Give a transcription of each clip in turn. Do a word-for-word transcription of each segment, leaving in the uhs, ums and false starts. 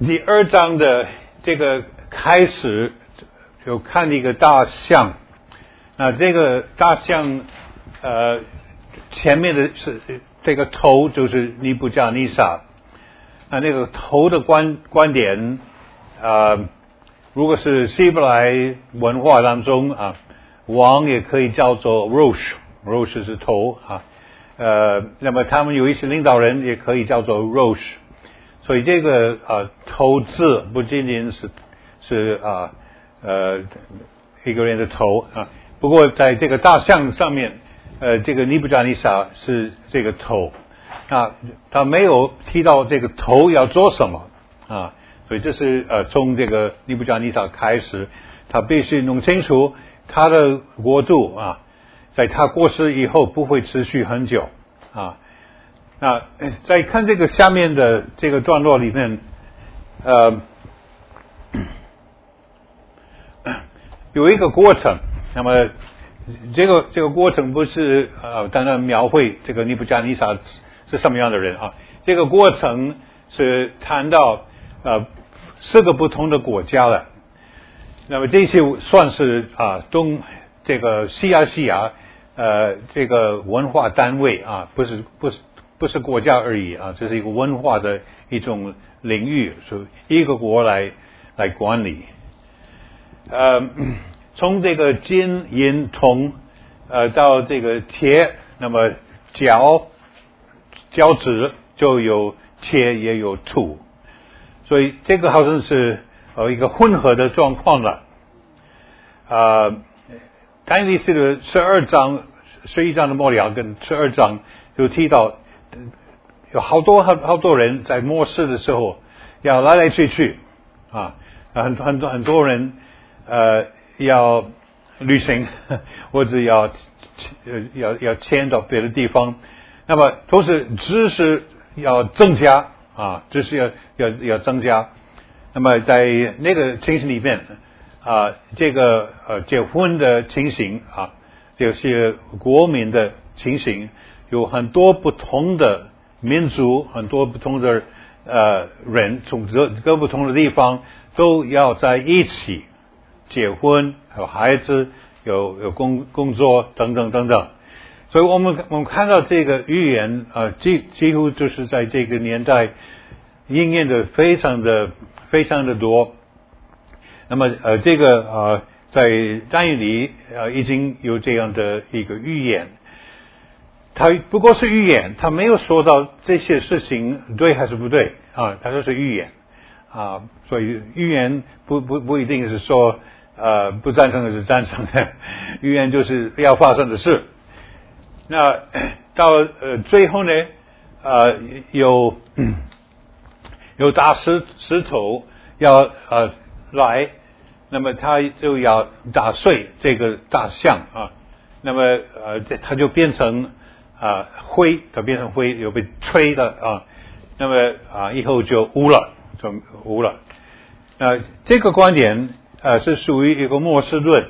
第二章的这个开始就看一个大象，那这个大象呃前面的是这个头就是尼布甲尼撒，那那个头的观观点呃如果是希伯来文化当中啊，王也可以叫做 Rosh，Rosh 是头啊，呃那么他们有一些领导人也可以叫做 Rosh。所以这个呃头字不仅仅是是啊 呃, 呃一个人的头啊，不过在这个大象上面，呃这个尼布甲尼撒是这个头，啊他没有提到这个头要做什么啊，所以这是呃从这个尼布甲尼撒开始，他必须弄清楚他的国度啊，在他过世以后不会持续很久啊。那在看这个下面的这个段落里面，呃，有一个过程。那么这个这个过程不是呃单单描绘这个尼布甲尼撒是什么样的人啊？这个过程是谈到呃四个不同的国家了。那么这些算是啊东这个西亚西亚呃这个文化单位啊，不是不是。不是国家而已啊，这是一个文化的一种领域，是一个国来来管理。呃，从这个金银铜呃到这个铁，那么角角质就有铁也有土，所以这个好像是呃一个混合的状况了。呃，但尼斯的十二章十一章的末了跟十二章就提到。有好多好好多人在末世的时候要来来去去啊，很很多很多人呃要旅行或者要要要迁到别的地方，那么都是知识要增加啊，知识要要要增加。那么在那个情形里面啊，这个呃结婚的情形啊，这些国民的情形。有很多不同的民族，很多不同的呃人，从各各不同的地方都要在一起结婚，有孩子，有有工工作等等等等。所以我们我们看到这个预言呃几几乎就是在这个年代应验的非常的非常的多。那么呃这个呃在但以理呃已经有这样的一个预言。他不过是预言，他没有说到这些事情对还是不对啊，他说是预言啊，所以预言不不不一定是说呃不赞成的是赞成的，预言就是要发生的事。那到呃最后呢，呃有有大石石头要呃来，那么他就要打碎这个大象啊，那么呃他就变成。啊，灰，它变成灰，有被吹的啊，那么啊，以后就污了，就污了。那这个观点呃是属于一个末世论。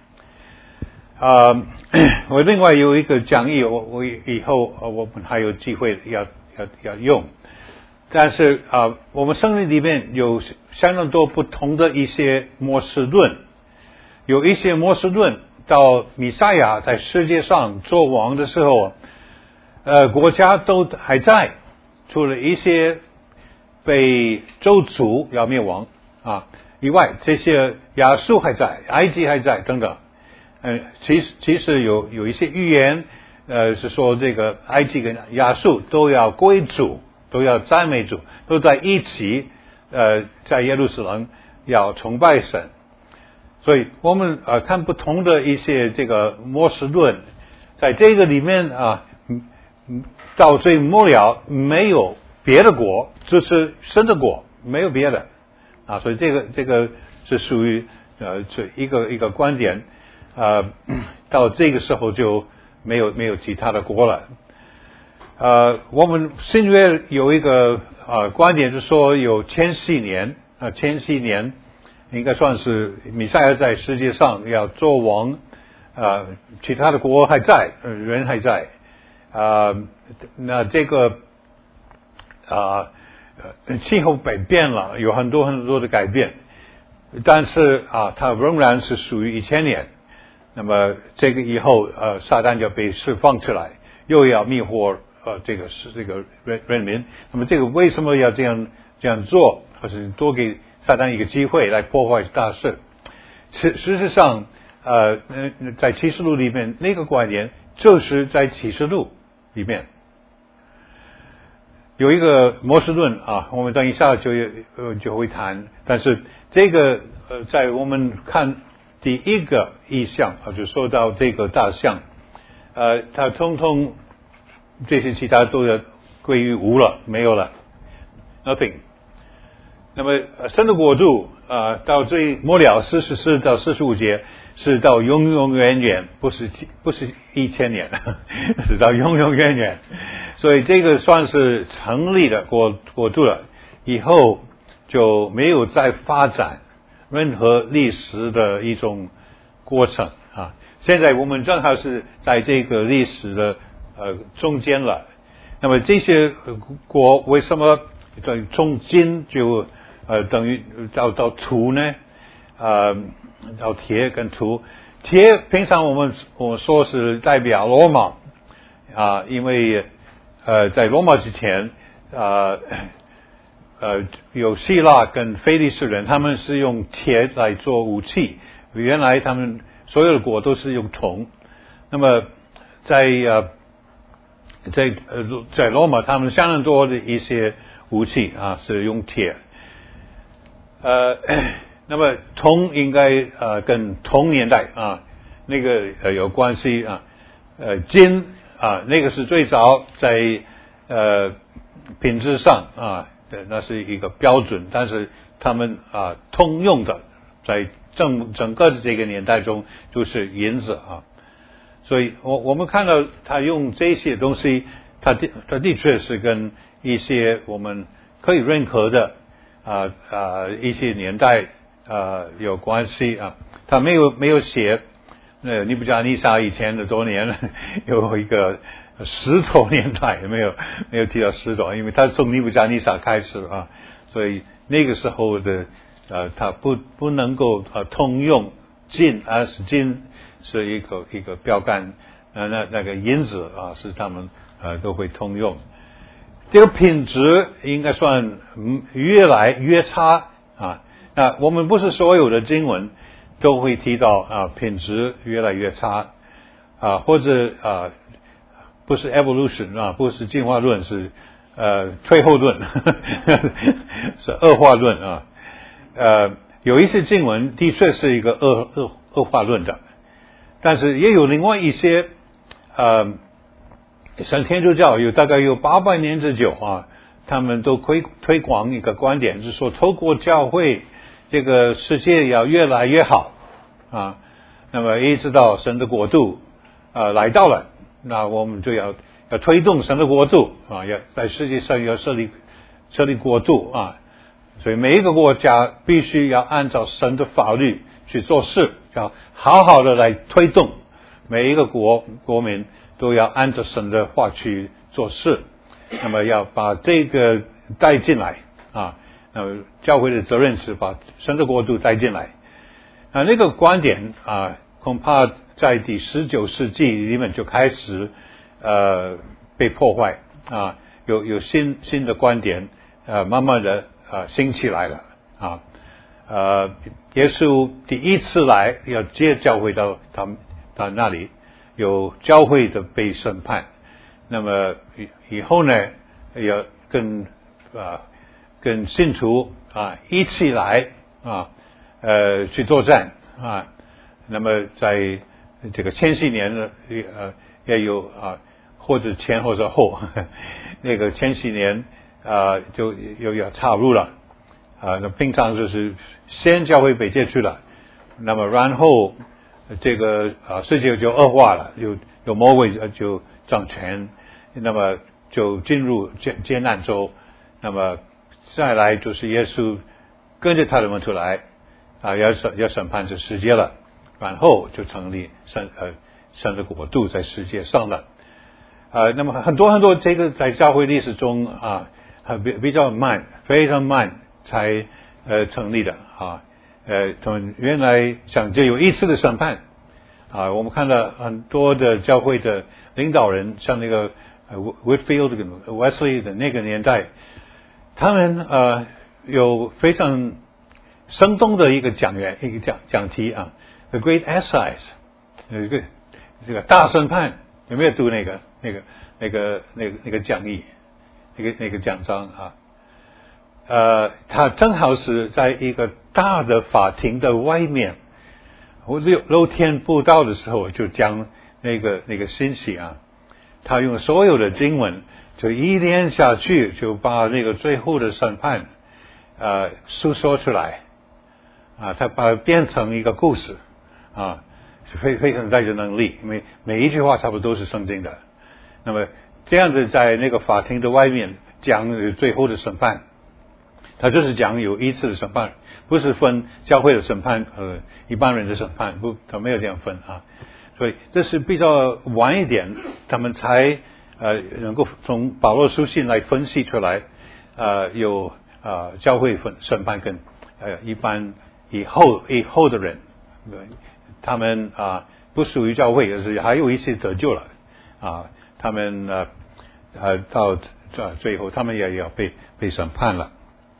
啊，我另外有一个讲义，我我以后我们还有机会要要要用。但是啊，我们圣经里面有相当多不同的一些末世论，有一些末世论到弥赛亚在世界上做王的时候。呃，国家都还在，除了一些被咒诅要灭亡啊以外，这些亚述还在，埃及还在等等。呃，其实其实有有一些预言，呃，是说这个埃及跟亚述都要归主，都要赞美主，都在一起，呃，在耶路撒冷要崇拜神。所以我们呃看不同的一些这个末世论，在这个里面啊。到最末了没有别的国，就是神的国，没有别的啊，所以这个这个是属于呃这一个一个观点，呃到这个时候就没有没有其他的国了。呃，我们新约有一个呃观点是说有千禧年啊、呃，千禧年应该算是弥赛亚在世界上要做王，呃，其他的国还在，呃、人还在。啊、呃，那这个啊呃气候改变了，有很多很多的改变，但是啊，它仍然是属于一千年。那么这个以后呃，撒旦就被释放出来，又要迷惑呃这个是这个人人民。那么这个为什么要这样这样做，或是多给撒旦一个机会来破坏大事？事事实上，呃，在启示录里面那个观点，就是在启示录里面有一个模式论啊，我们等一下就呃就会谈。但是这个呃，在我们看第一个意象啊，就说到这个大象，呃，它通通这些其他都要归于无了，没有了 ，nothing。那么神的国度啊、呃，到最末了四十四到四十五节是到永永远远，不是不是一千年，是到永永远远。所以这个算是成立的国国度了，以后就没有再发展任何历史的一种过程啊！现在我们正好是在这个历史的呃中间了。那么这些国为什么从金就呃等于到到土呢？呃，到铁跟土，铁平常我们我们说是代表罗马啊，因为呃在罗马之前啊。呃，有希腊跟非利士人，他们是用铁来做武器。原来他们所有的国都是用铜。那么在呃在呃在罗马，他们相当多的一些武器啊是用铁。呃，那么铜应该呃跟同年代啊那个呃有关系啊。呃，金啊那个是最早在呃品质上啊。对，那是一个标准，但是他们啊通用的，在整整个的这个年代中就是银子啊，所以我我们看到他用这些东西，他的他的确是跟一些我们可以认可的啊啊一些年代啊有关系啊，他没有没有写，呃尼布甲尼撒以前的多年有一个。石头年代没有没有提到石头，因为他从尼布甲尼撒开始啊，所以那个时候的呃，他不不能够呃通用金，而是金是一个一个标杆，呃那那个银子啊是他们呃都会通用。这个品质应该算越来越差啊。那我们不是所有的经文都会提到啊品质越来越差啊，或者啊。不是 evolution 啊，不是进化论，是呃退后论，是恶化论啊。呃，有一些经文的确是一个恶恶恶化论的，但是也有另外一些呃，像天主教有大概有八百年之久啊，他们都推推广一个观点，就是说透过教会，这个世界要越来越好啊，那么一直到神的国度啊来到了。那我们就要要推动神的国度啊，要在世界上要设立设立国度啊，所以每一个国家必须要按照神的法律去做事，要好好的来推动。每一个国国民都要按照神的话去做事，那么要把这个带进来啊。那么教会的责任是把神的国度带进来。啊，那个观点啊，恐怕在第十九世纪里面就开始呃被破坏啊，有有新新的观点呃慢慢的呃兴起来了啊。呃，耶稣第一次来要接教会到他到那里，有教会的被审判，那么以后呢要跟啊跟信徒啊一起来啊呃去作战啊，那么在这个千禧年呢，呃，也有啊，或者前或者后，呵呵那个千禧年啊，就又要插入了啊。那平常就是先教会被接去了，那么然后这个啊世界就恶化了，有有魔鬼就掌权，那么就进入艰艰难周，那么再来就是耶稣跟着他的门徒来啊，要审要审判这世界了。然后就成立神呃神的国度在世界上了，呃，那么很多很多这个在教会历史中啊很比比较慢，非常慢才呃成立的啊。呃，他们原来想就有一次的审判啊，我们看到很多的教会的领导人，像那个呃 Whitfield 跟 Wesley 的那个年代，他们呃有非常生动的一个讲员，一个讲讲题啊 ，The Great Assize， 有一个这个大审判，有没有读那个那个那个那个那个讲义，那个那个讲章啊？呃，他正好是在一个大的法庭的外面，我六六天布道的时候就讲那个那个信息啊，他用所有的经文就一连下去，就把那个最后的审判呃诉说出来啊，他把它变成一个故事啊，是非非常带着能力，因为每一句话差不多都是圣经的。那么这样子在那个法庭的外面讲最后的审判。他就是讲有一次的审判，不是分教会的审判和一般人的审判，不，他没有这样分啊。所以这是比较晚一点，他们才呃能够从保罗书信来分析出来，呃有呃教会分审判跟呃一般以后以后的人，他们啊、呃、不属于教会，而是还有一些得救了啊，他们呃呃到呃最后他们也要被被审判了。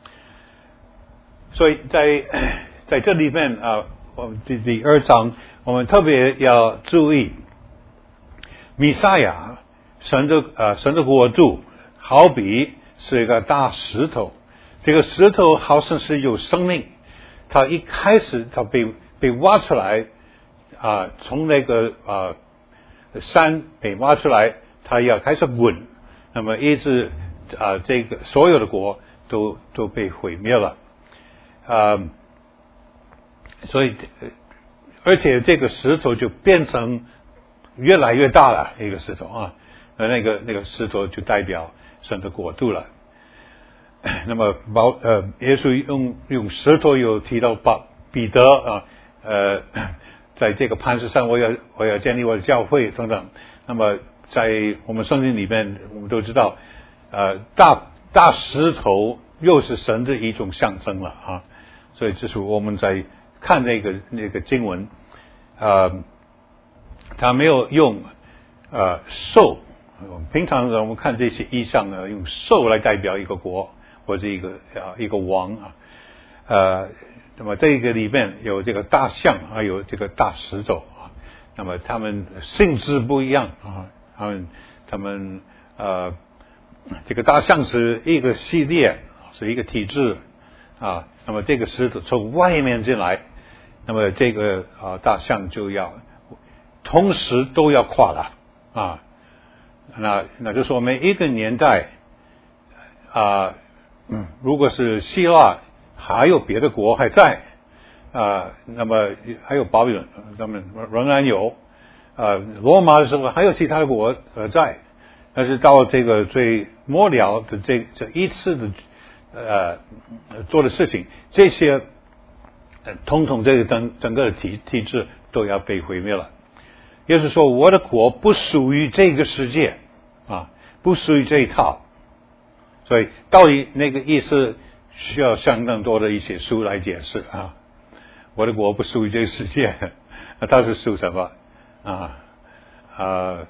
所以在在这里面啊，我们第第二章我们特别要注意，弥赛亚神的呃神的国度好比是一个大石头，这个石头好像是有生命，它一开始它被被挖出来啊，从那个啊山被挖出来，它要开始滚，那么一直啊这个所有的国都都被毁灭了。啊、呃，所以，而且这个石头就变成越来越大了，一个石头啊，呃，那个那个石头就代表神的国度了。那么保呃，耶稣用用石头有提到保彼得啊，呃，在这个磐石上，我要我要建立我的教会等等。那么在我们圣经里面，我们都知道，呃，大大石头又是神的一种象征了啊。所以这是我们在看那个那个经文，呃，他没有用呃兽，平常我们看这些意象呢，用兽来代表一个国或者一个啊一个王啊，呃，那么这个里面有这个大象，还有这个大石头啊，那么他们性质不一样啊，他们他们呃，这个大象是一个系列，是一个体制啊。那么这个石头从外面进来，那么这个啊大象就要同时都要垮了啊。那那就说每一个年代啊，嗯，如果是希腊还有别的国还在啊，那么还有巴比伦，他们仍然有啊。罗马的时候还有其他的国呃在，但是到这个最末了的这这一次的。呃，做的事情，这些，呃，统统这个整整个的体体制都要被毁灭了。也就是说，我的国不属于这个世界啊，不属于这一套。所以，到底那个意思需要相当多的一些书来解释啊。我的国不属于这个世界，那它是属什么啊？啊，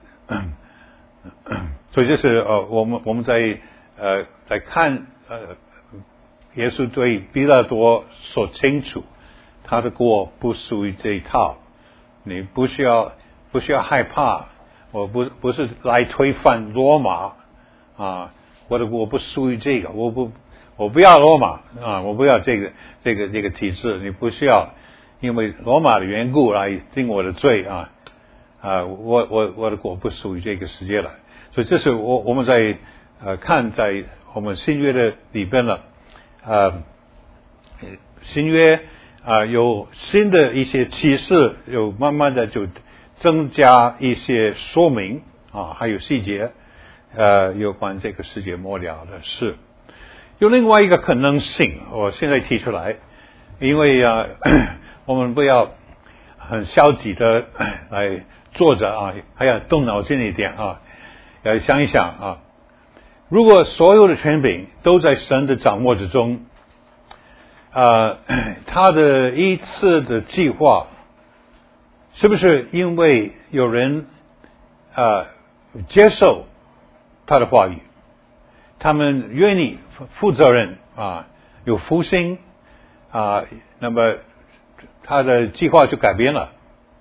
所以这是呃，我们我们在呃在看呃。耶稣对彼拉多说清楚，他的国不属于这一套，你不需要不需要害怕，我不不是来推翻罗马啊，我的国不属于这个，我不我不要罗马啊，我不要这个这个这个体制，你不需要因为罗马的缘故来定我的罪啊啊，我我我的国不属于这个世界了，所以这是我我们在呃看在我们新约的里边了。呃，新约啊、呃、有新的一些启示，有慢慢的就增加一些说明啊，还有细节，呃，有关这个世界末了的事。有另外一个可能性，我现在提出来，因为啊，我们不要很消极的来坐着啊，还要动脑筋一点啊，要想一想啊， 如果所有的权柄都在神的掌握之中，呃，他的一次的计划，是不是因为有人呃接受他的话语，他们愿意负责任啊，有福心啊，那么他的计划就改变了？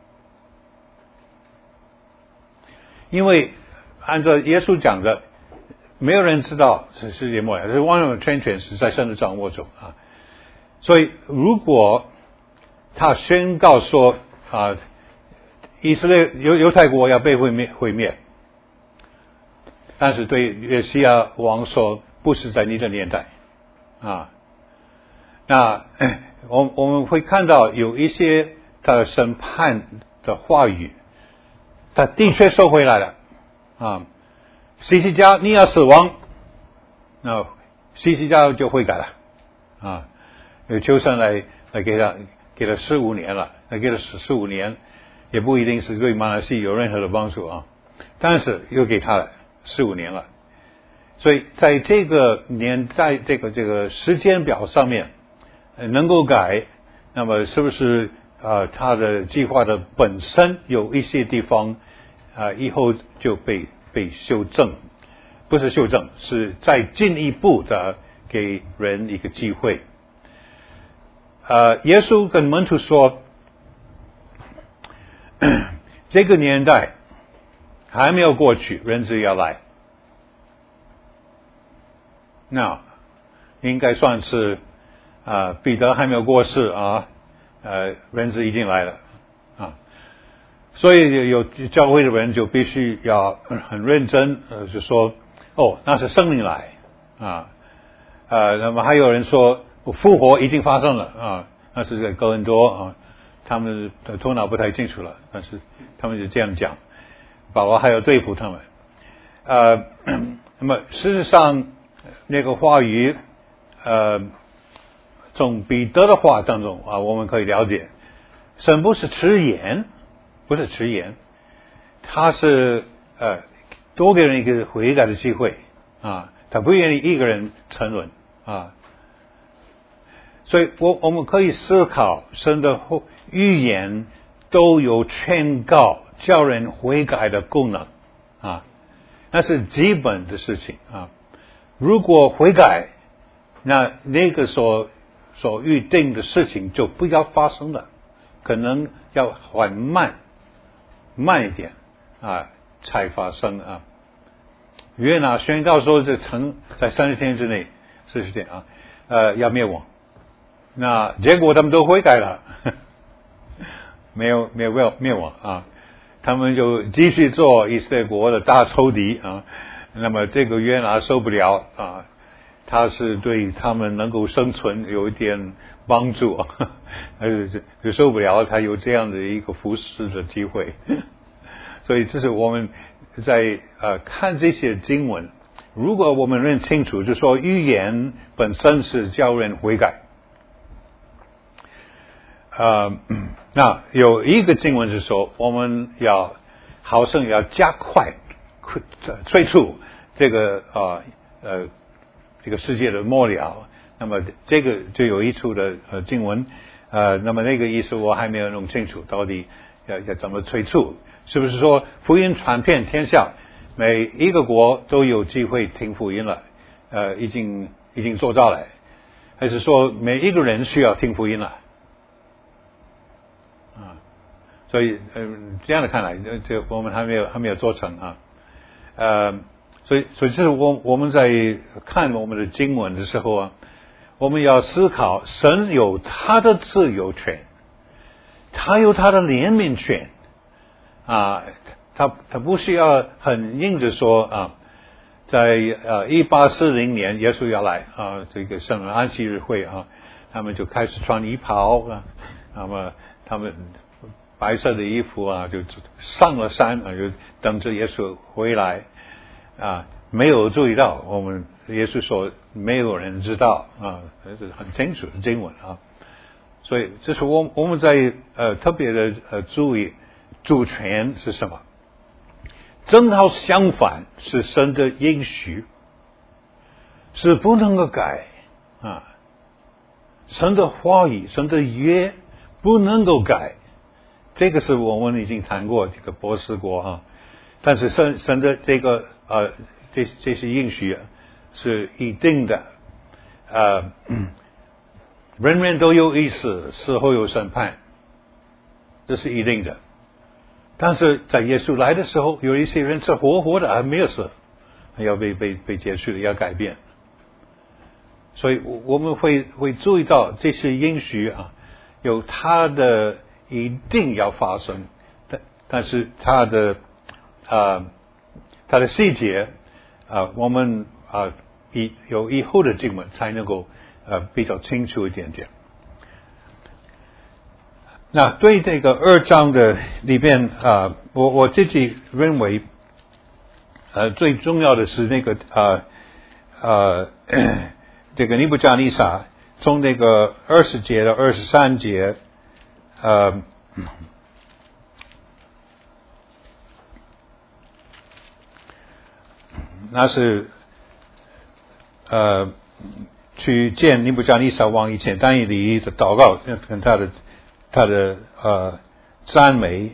因为按照耶稣讲的，没有人知道是世界末了，是万有全权是在神的掌握中啊。所以如果他宣告说啊，以色列犹犹太国要被毁灭毁灭，但是对约西亚王说不是在你的年代啊，那我我们会看到有一些他的审判的话语，他的确收回来了啊。西西家你要死亡，那西西家就悔改了啊。有求神来来给他给了十五年了，来给了十十五年，也不一定是对马来西亚有任何的帮助啊，但是又给他了十五年了，所以在这个年代这个这个时间表上面，呃、能够改，那么是不是呃他的计划的本身有一些地方啊、呃、以后就被被修正，不是修正，是再进一步的给人一个机会。呃，耶稣跟门徒说，这个年代还没有过去，人子要来。那应该算是啊，彼得还没有过世啊，呃，人子已经来了啊。所以有教会的人就必须要很认真，呃，就说哦，那是圣灵来啊，呃，那么还有人说复活已经发生了啊，那是在哥林多啊，他们的头脑不太清楚了，但是他们就这样讲，保罗还要对付他们。呃，那么事实上那个话语，呃，从彼得的话当中啊，我们可以了解，神不是迟延，不是迟延，他是呃多给人一个悔改的机会啊，他不愿意一个人沉沦啊。所以我我们可以思考，神的预言都有劝告叫人悔改的功能啊，那是基本的事情啊。如果悔改，那那个所所预定的事情就不要发生了，可能要缓慢慢一点啊才发生啊。约拿宣告说，这城在三十天之内，四十天啊，呃，要灭亡。那结果他们都悔改了，没有没有灭灭亡啊，他们就继续做以色列国的大仇敌啊。那么这个约拿受不了啊，他是对他们能够生存有一点帮助啊，就就受不了他有这样的一个服侍的机会。所以这是我们在呃看这些经文，如果我们认清楚，就说预言本身是叫人悔改。呃，那有一个经文是说，我们要好像要加快催促这个呃呃这个世界的末了。那么这个就有一处的呃经文，呃，那么那个意思我还没有弄清楚，到底要要怎么催促？是不是说福音传遍天下，每一个国都有机会听福音了？呃，已经已经做到了，还是说每一个人需要听福音了？啊，所以嗯，这样的看来，这我们还没有还没有做成啊，呃，所以所以这是我我们在看我们的经文的时候啊，我们要思考，神有他的自由权，他有他的怜悯权啊，他他不需要很硬着说啊，在呃一八四零年耶稣要来啊，这个圣安息日会啊，他们就开始穿衣袍啊，那么他们白色的衣服啊，就上了山啊，就等着耶稣回来啊。没有注意到，我们耶稣说没有人知道啊，这是很清楚的经文啊。所以这是我我们在呃特别的呃注意主权是什么？正好相反，是神的应许是不能够改啊。神的话语，神的约不能够改，这个是我们已经谈过这个波斯国啊。但是神神的这个呃这这些应许是一定的，呃，人人都有意思，死后有审判，这是一定的。但是在耶稣来的时候，有一些人是活活的还没有死，要被被被结束的，要改变。所以我们会会注意到这些应许啊，有它的一定要发生，但但是它的啊它的细节啊，我们啊以有以后的经文才能够呃比较清楚一点点。那对这个二章的里边啊，我我自己认为，呃，最重要的是那个啊呃。呃这个尼布甲尼撒从那个二十节到二十三节，呃，那是呃去见尼布甲尼撒王以前但以理的祷告跟他的他的呃赞美，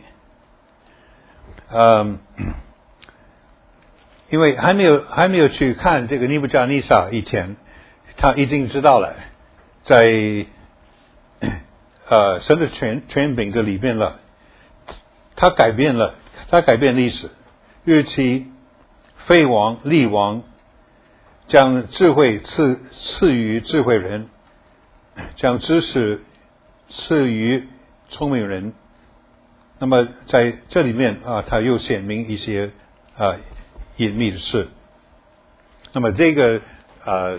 嗯、呃，因为还没有还没有去看这个尼布甲尼撒以前。他已经知道了，在呃神的权权柄的里边了，他改变了，他改变历史，日期废王立王，将智慧赐赐予智慧人，将知识赐予聪明人。那么在这里面啊，他又显明一些啊隐秘的事。那么这个呃。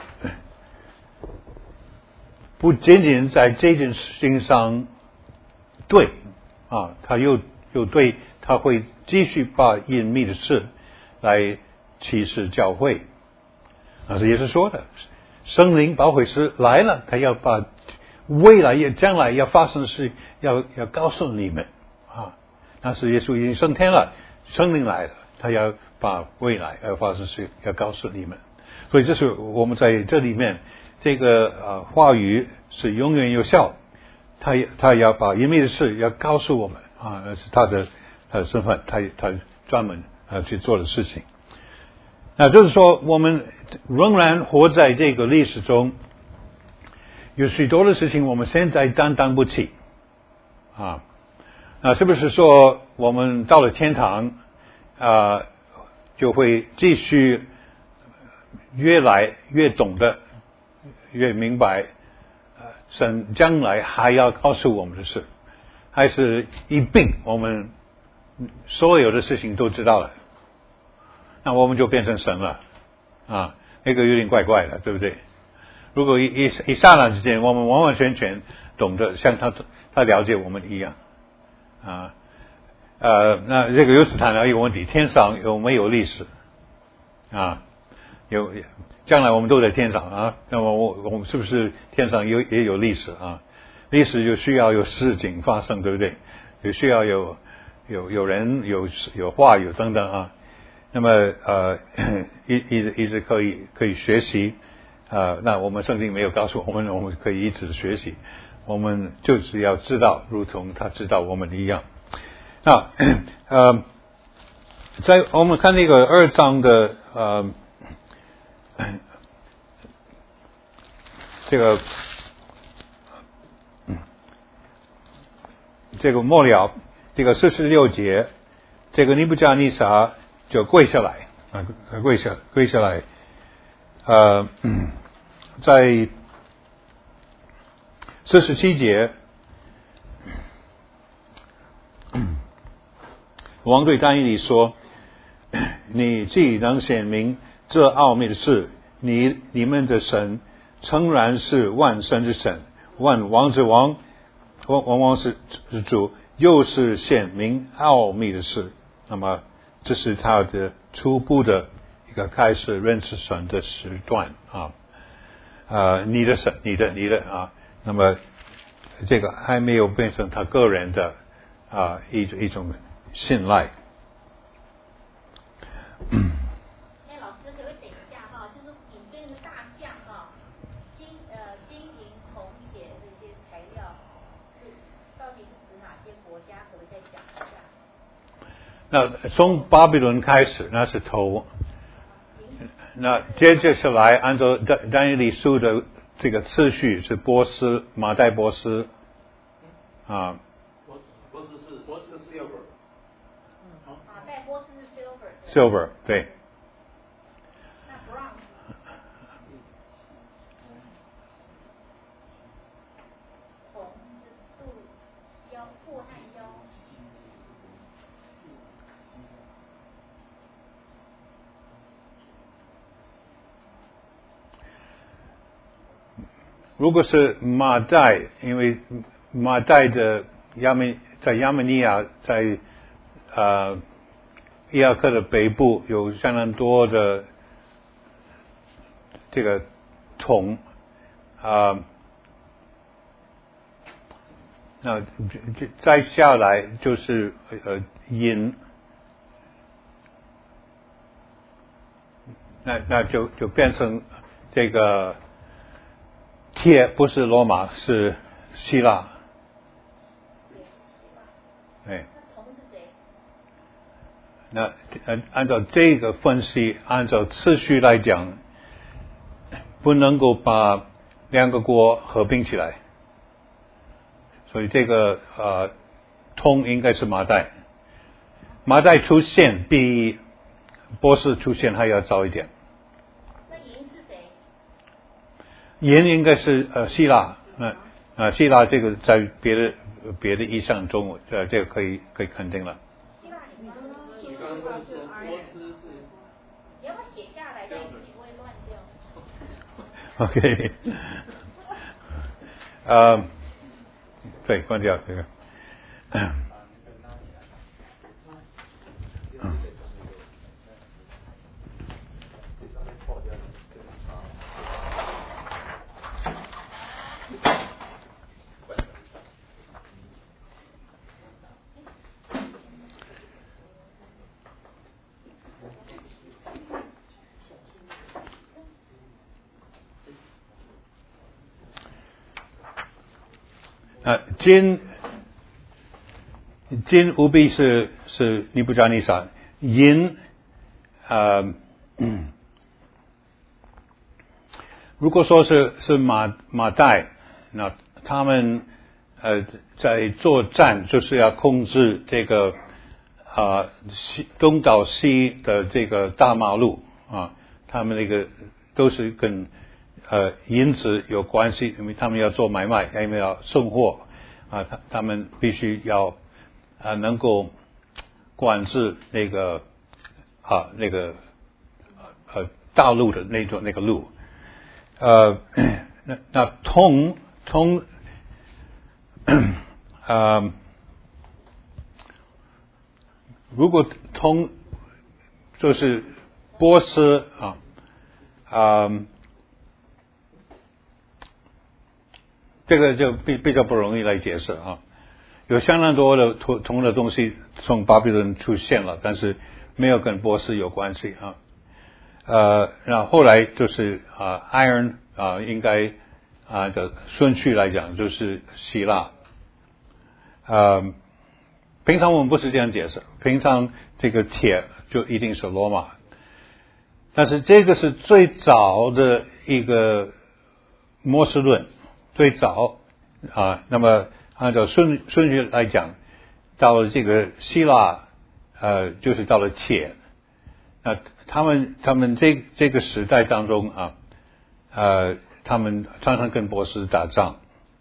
不仅仅在这件事情上对啊，他又又对，他会继续把隐秘的事来启示教会。那是也是说的，圣灵保惠师来了，他要把未来也将来要发生的事要要告诉你们啊。那是耶稣已经升天了，圣灵来了，他要把未来要发生的事要告诉你们。所以这是我们在这里面。这个呃话语是永远有效，他他要把隐秘的事要告诉我们啊，那是他的他的身份，他他专门呃去做的事情。那就是说，我们仍然活在这个历史中，有许多的事情我们现在担当不起啊。那是不是说我们到了天堂啊，就会继续越来越懂得？越明白，呃，神将来还要告诉我们的事，还是一并我们所有的事情都知道了，那我们就变成神了啊，那个有点怪怪的，对不对？如果一一一刹那之间，我们完完全全懂得像他他了解我们一样啊，呃，那这个由此谈到一个问题：天上有没有历史啊？有。将来我们都在天上啊，那么我我们是不是天上有也有历史啊？历史就需要有事情发生，对不对？也需要有有有人有有话有等等啊。那么呃一一直一直可以可以学习啊、呃，那我们圣经没有告诉我们，我们可以一直学习，我们就是要知道，如同他知道我们一样。那呃，在我们看那个二章的呃。这个，嗯，这个末了，这个四十六节，这个尼布甲尼撒就跪下来啊，跪下跪下来，呃，嗯、在四十七节，嗯、王对但以理说：“你既能显明这奥秘的事，你你们的神。”诚然是万神之神，万王之王，王王王是之主，又是显明奥秘的事。那么，这是他的初步的一个开始认识神的时段啊。呃，你的神，你的你的啊。那么，这个还没有变成他个人的啊一一种信赖。嗯。 哎，老师，可不可以等一下哈？就是你对那个大象。 那从巴比伦开始，那是头。那接着下来，按照但但以理书的这个次序是波斯、马代波斯啊。 波波斯是波斯 silver。 马代波斯是 silver。 silver 对。 那 bronze。铜是镀硝钋和硝。 如果是马代，因为马代的亚美在亚美尼亚，在呃伊拉克的北部有相当多的这个铜啊，那再下来就是呃银，那那就就变成这个。铁不是罗马，是希腊。哎，那呃，按照这个分析，按照次序来讲，不能够把两个国合并起来，所以这个呃，通应该是马代。马代出现比波斯出现还要早一点。银应该是呃希腊，那啊、呃、希腊这个在别的别的意象中，呃这个可以可以肯定了。 希腊你刚刚说希腊是波斯是，你要不要写下来，这样自己不会乱掉。 OK， 呃，对，关掉这个。嗯。啊，金金无比是是尼布甲尼撒，银呃，嗯，如果说是是马马代，那他们呃在作战就是要控制这个啊西东到西的这个大马路啊，他们那个都是跟呃银子有关系，因为他们要做买卖，因为要送货啊，他他们必须要啊能够管制那个啊那个呃大陆的那种那个路，呃那那铜铜啊如果铜就是波斯啊啊。这个就比比较不容易来解释啊，有相当多的铜铜的东西从巴比伦出现了，但是没有跟波斯有关系啊。呃，那后来就是啊 ，iron 啊，应该啊的顺序来讲就是希腊。呃，平常我们不是这样解释，平常这个铁就一定是罗马，但是这个是最早的一个模式论。最早啊，那么按照顺顺序来讲，到了这个希腊，呃，就是到了铁。那他们他们这这个时代当中啊，呃，他们常常跟波斯打仗。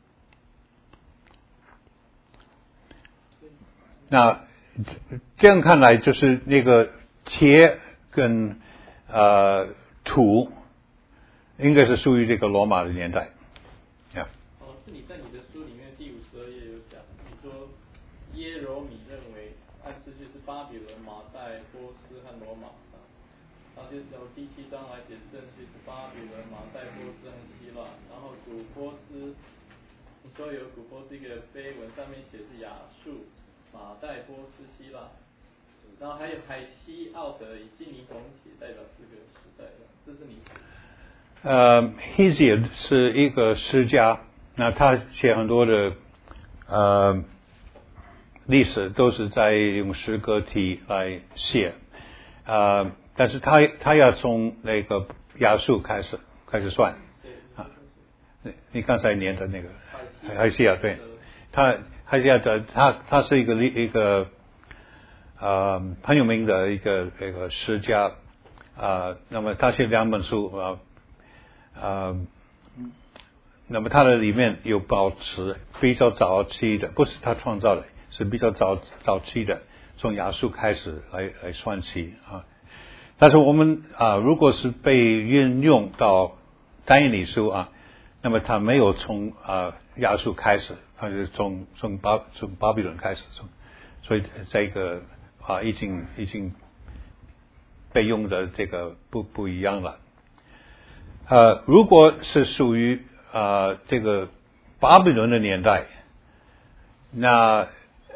那这样看来，就是那个铁跟呃土，应该是属于这个罗马的年代。 哦，是你在你的书里面第五十二页有讲，你说耶柔米认为按次序是巴比伦、马代、波斯和罗马，然后就由第七章来解释顺序是巴比伦、马代、波斯和希腊，然后古波斯，你说有古波斯一个碑文上面写是亚述、马代、波斯、希腊，然后还有海西奥德以金银铜铁代表四个时代的，这是你。 呃 Hesiod 是一个诗家，那他写很多的呃历史都是在用诗歌体来写，呃，但是他他要从那个亚述开始开始算啊，你你刚才念的那个海西亚，对，他海西亚的他他是一个一个呃很有名的一个一个诗家啊、呃，那么他写两本书啊呃，那么他的里面有保持比较早期的，不是他创造的。是比较早早期的，从亚述开始来来算起啊。但是我们啊，如果是被运用到但以理书啊，那么它没有从啊亚述开始，它是从从巴从巴比伦开始，从所以这个啊已经已经被用的这个不不一样了。呃，如果是属于啊这个巴比伦的年代，那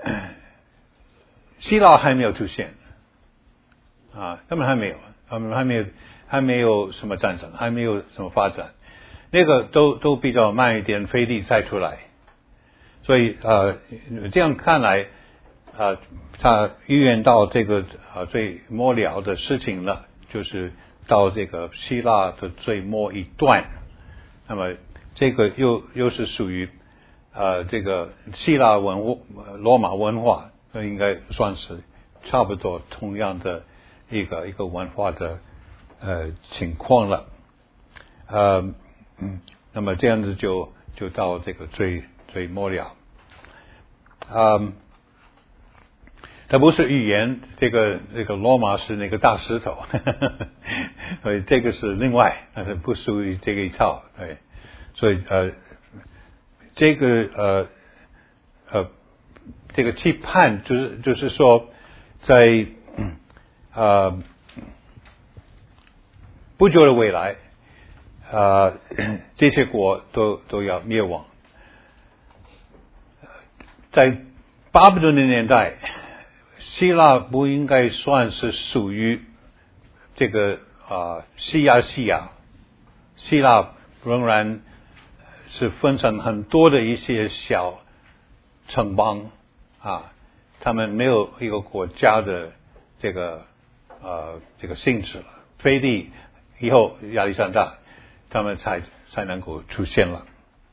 希腊还没有出现啊，他们还没有，他们还没有，还没有什么战争，还没有什么发展，那个都都比较慢一点，腓力才出来，所以呃这样看来啊，他预言到这个啊最末了的事情了，就是到这个希腊的最末一段，那么这个又又是属于呃这个希腊文化、罗马文化。应该算是差不多同样的一个一个文化的呃情况了，呃嗯，那么这样子就就到这个最最末了，嗯，它不是预言，这个这个罗马是那个大石头，呵呵，所以这个是另外，但是不属于这个一套，对，所以呃这个呃呃。这个期盼就是就是说，在呃不久的未来，呃这些国都都要灭亡。在巴比伦的年代，希腊不应该算是属于这个啊、呃、西亚西亚，希腊仍然是分成很多的一些小城邦。啊，他们没有一个国家的这个呃这个性质了。腓力以后亚历山大，他们才才能够出现了。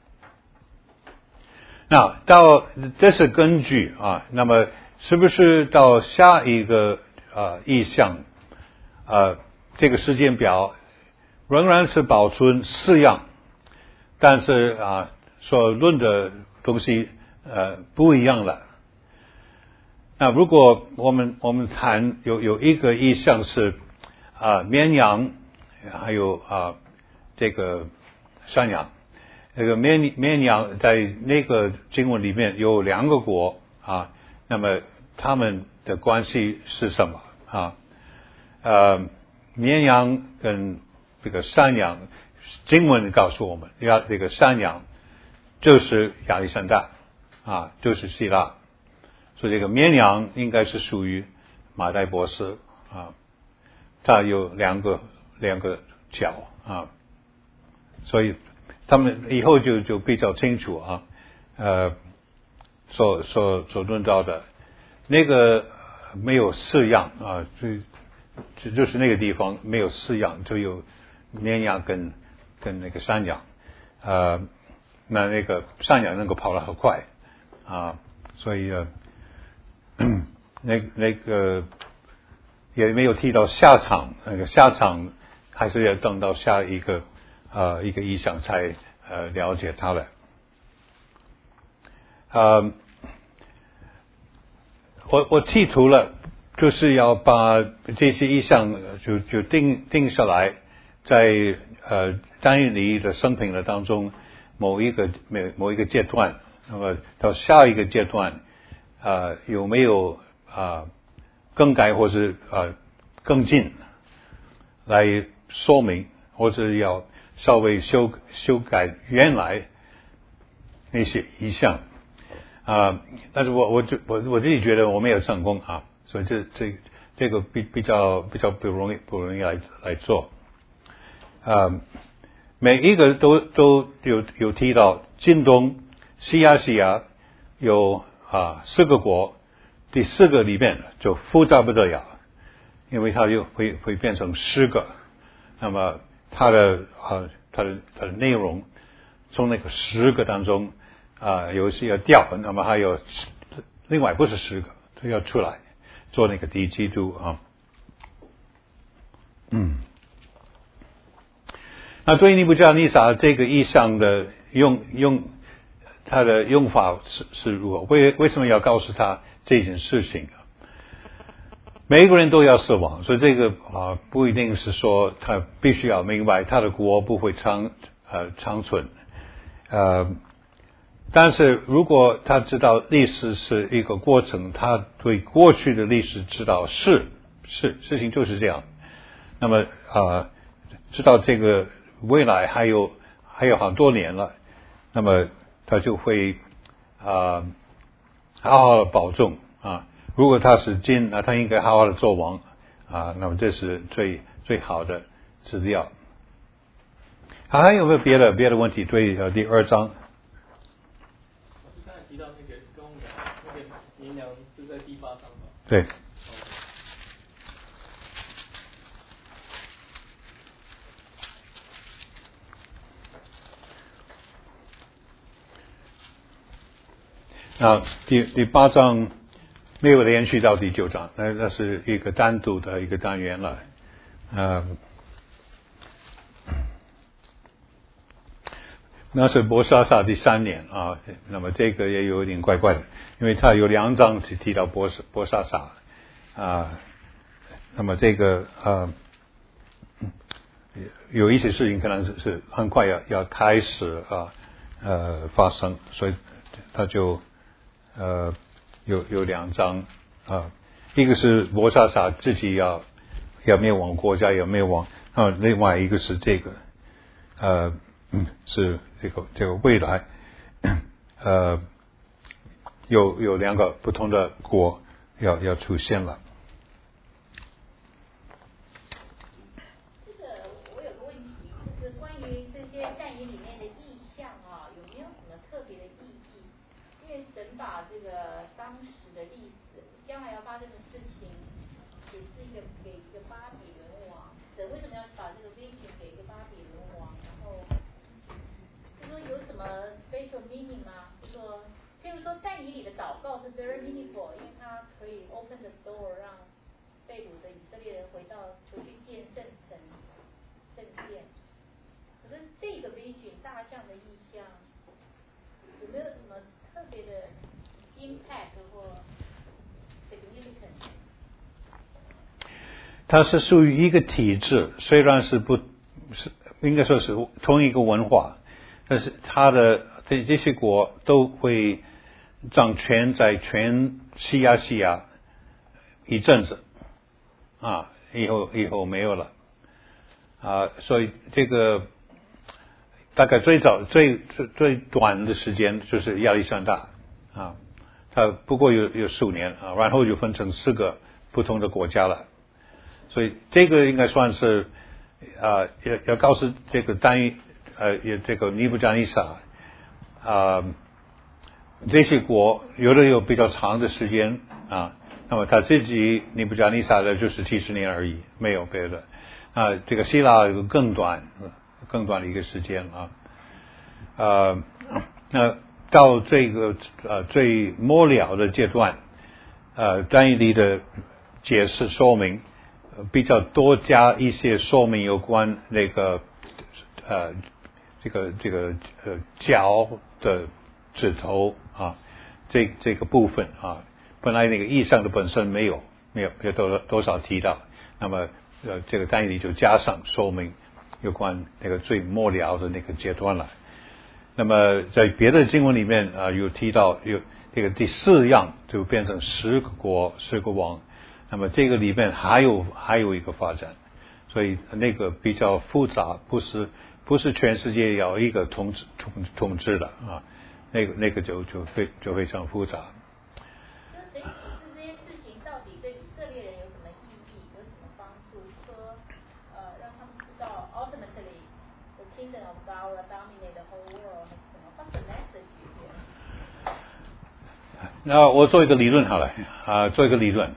那到这是根据啊，那么是不是到下一个呃意象呃这个时间表仍然是保存四样，但是啊所论的东西呃不一样了。那如果我们我们谈有有一个意象是啊绵羊，还有啊这个山羊，那个绵绵羊在那个经文里面有两个国啊，那么他们的关系是什么啊？呃，绵羊跟这个山羊，经文告诉我们，要这个山羊就是亚历山大啊，就是希腊。所以这个绵羊应该是属于马代波斯啊，它有两个两个角啊，所以他们以后就就比较清楚啊，呃，所所所论到的那个没有四样啊，就就是那个地方没有四样，就有绵羊跟跟那个山羊，呃，那那个山羊能够跑得很快啊，所以呃。那那个也没有提到下场，那个下场还是要等到下一个呃一个意象才呃了解它的。呃，我我企图了，就是要把这些意象就就定定下来，在呃但以理的生平的当中某一个某某一个阶段，那么到下一个阶段。呃，有没有啊、呃、更改或是呃更进来说明，或者要稍微修修改原来那些意象啊、呃？但是我我就我我自己觉得我没有成功啊，所以这这这个比比较比较不容易不容易来来做。呃，每一个都都有有提到近东西亚西亚有。啊，四个国第四个里面就复杂不得了，因为它就会会变成十个，那么它的呃它的它的内容从那个十个当中啊、呃、有些要掉，那么还有另外不是十个，都要出来做那个第一基督啊。嗯，那对于尼布甲尼撒这个意象的用用它的用法是是如何？为为什么要告诉他这件事情啊？每个人都要死亡，所以这个啊不一定是说他必须要明白他的国不会长呃长存，呃，但是如果他知道历史是一个过程，他对过去的历史知道是是事情就是这样，那么啊知道这个未来还有还有好多年了，那么他就会啊好好的保重啊。如果他是金，那他应该好好的做王啊。那么这是最最好的资料。还有没有别的别的问题？对呃第二章。 老师刚才提到那个公羊，那个绵羊是在第八章吧？ 对。啊，第第八章没有连续到第九章，那那是一个单独的一个单元了。呃，那是波沙萨第三年啊，那么这个也有一点怪怪的，因为他有两章只提到波波沙萨啊，那么这个呃有一些事情可能是是很快要要开始啊呃发生，所以他就呃有有两章啊，一个是波沙萨自己要要灭亡，国家要灭亡啊，另外一个是这个呃嗯是这个这个未来呃有有两个不同的国要要出现了。 这个我有个问题，就是关于这些但以里面的意象啊，有没有什么特别的意义？因为神把这个当时的历史，将来要发生的事情，也是一个给一个巴比伦王。神为什么要把这个 vision 给一个巴比伦王？然后就说有什么 special meaning 吗？就说，譬如说但以里的祷告是 very meaningful， 因为它可以 open the door 让被掳的以色列人回到回去见圣城圣殿。可是这个 vision 大象的意象，有没有什么特别的 impact 或 significance？ 它是属于一个体制，虽然是不是应该说是同一个文化，但是它的这这些国都会掌权在全西亚西亚一阵子啊，以后以后没有了啊，所以这个大概最早最最最短的时间就是亚历山大啊，它不过有有数年啊，然后就分成四个不同的国家了。所以这个应该算是啊，要要告诉这个单于呃，这个尼布甲尼撒啊，这些国有的有比较长的时间啊，那么他自己尼布甲尼撒的就是七十年而已，没有别的啊。这个希腊有更短更短的一个时间啊，呃，那到这个呃最末了的阶段，呃，单一里的解释说明。比较多加一些说明有关那个呃这个这个呃脚的指头啊，这这个部分啊，本来那个意象的本身没有没有没有多多少提到，那么呃这个单里就加上说明有关那个最末了的那个阶段了。那么在别的经文里面啊有提到有这个第四样就变成十个国十个王。那么这个里面还有还有一个发展，所以那个比较复杂，不是不是全世界有一个统治统统治的啊，那个那个就就非就非常复杂。 就神启示这些事情到底对以色列人有什么意义，有什么帮助？说呃让他们知道 ultimately the kingdom of God will dominate the whole world， 还是什么？What's the message here？ 那我做一个理论好了啊，做一个理论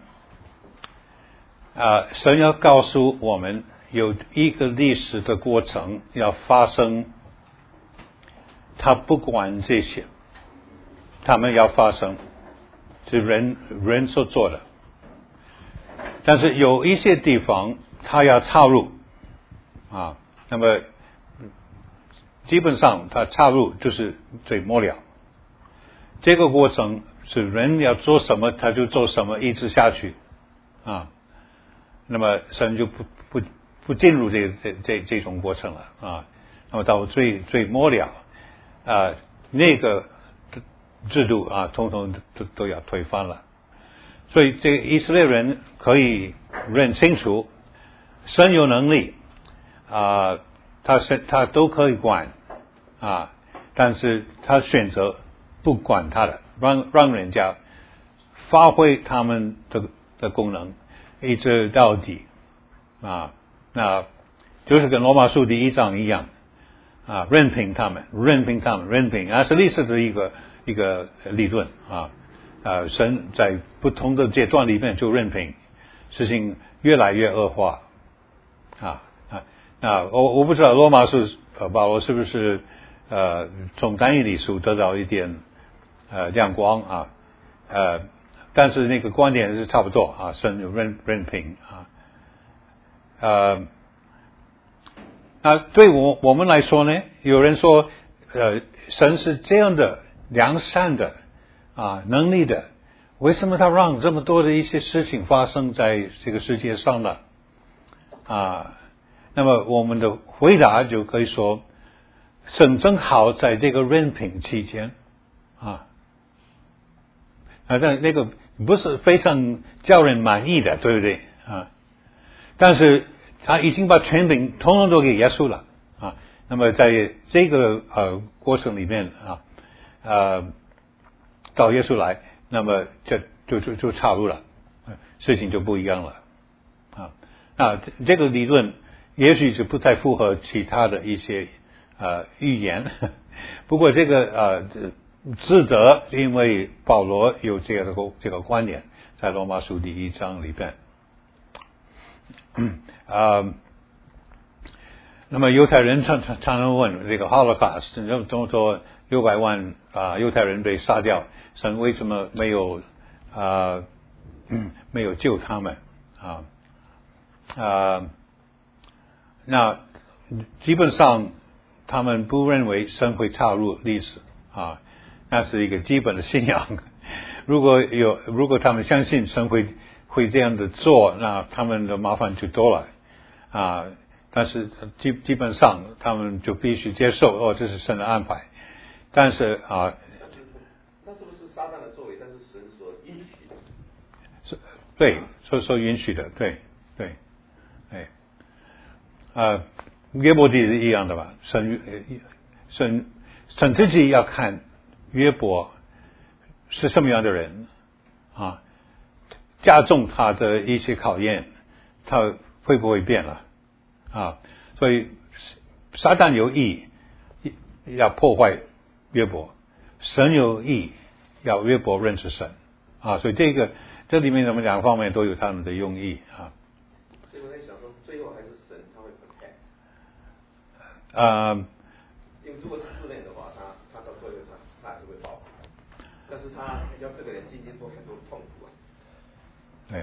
啊，神要告诉我们有一个历史的过程要发生，他不管这些，他们要发生，是人人所做的，但是有一些地方他要插入啊，那么基本上他插入就是最末了，这个过程是人要做什么他就做什么，一直下去啊，那么神就不不不进入这这这这种过程了啊，那么到最最末了啊，那个制度啊，统统都都要推翻了。所以这个以色列人可以认清楚，神有能力啊，他是他都可以管啊，但是他选择不管他的，让让人家发挥他们的的功能，一直到底啊，那就是跟罗马书第一章一样啊，任凭他们，任凭他们，任凭啊，是历史的一个一个理论啊。呃，神在不同的阶段里面就任凭事情越来越恶化啊啊那我我不知道罗马书呃保罗是不是呃从但以理书得到一点呃亮光啊呃但是那个观点是差不多啊，神有任任凭啊呃那对我我们来说呢，有人说呃神是这样的良善的啊，能力的，为什么他让这么多的一些事情发生在这个世界上呢？啊，那么我们的回答就可以说，神正好在这个任凭期间啊，啊，但那个不是非常叫人满意的，对不对啊？但是他已经把权柄统统都给耶稣了啊。那么在这个呃过程里面啊，呃。到耶稣来，那么这就就就插入了，事情就不一样了啊。那这个理论也许是不太符合其他的一些呃预言，不过这个呃值得，因为保罗有这个这个观点，在罗马书第一章里边，嗯啊。那么犹太人常常常问这个 Holocaust， 这么多六百万啊犹太人被杀掉，神为什么没有啊、嗯、没有救他们啊啊？那基本上他们不认为神会插入历史啊，那是一个基本的信仰。如果有如果他们相信神会会这样的做，那他们的麻烦就多了啊。但是基基本上他们就必须接受哦，这是神的安排。但是啊， 那是不是撒旦的作为？但是神所允许的， 是对，所所允许的，对对，哎，啊，约伯记是一样的吧？神神神自己要看约伯是什么样的人啊，加重他的一些考验，他会不会变了？啊，所以撒旦有意要破坏约伯，神有意要约伯认识神啊，所以这个这里面我们两方面都有他们的用意啊。 所以我在想说，最后还是神他会 protect。 啊， 因为如果是自恋的话，他他到最后他他还是会报复，但是他要这个人经历过很多痛苦啊。 对。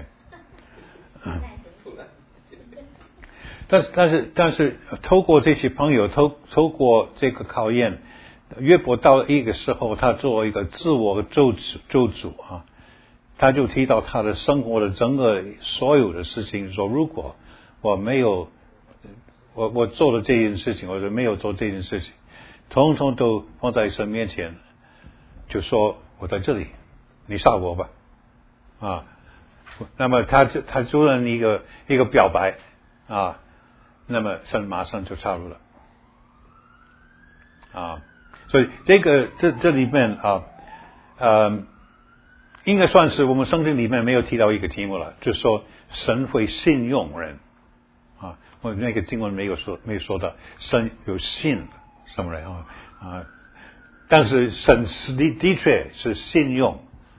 但是但是但是透过这些朋友，透透过这个考验，约伯到一个时候，他做一个自我咒诅咒诅啊，他就提到他的生活的整个所有的事情，说如果我没有我我做了这件事情，或者没有做这件事情，统统都放在神面前，就说我在这里，你杀我吧啊。那么他就他做了一个一个表白啊。那么神马上就插入了啊，所以这个这这里面啊呃应该算是我们圣经里面没有提到一个题目了，就是说神会信用人啊，我那个经文没有说没有说到神有信什么人啊啊，但是神是的的确是信用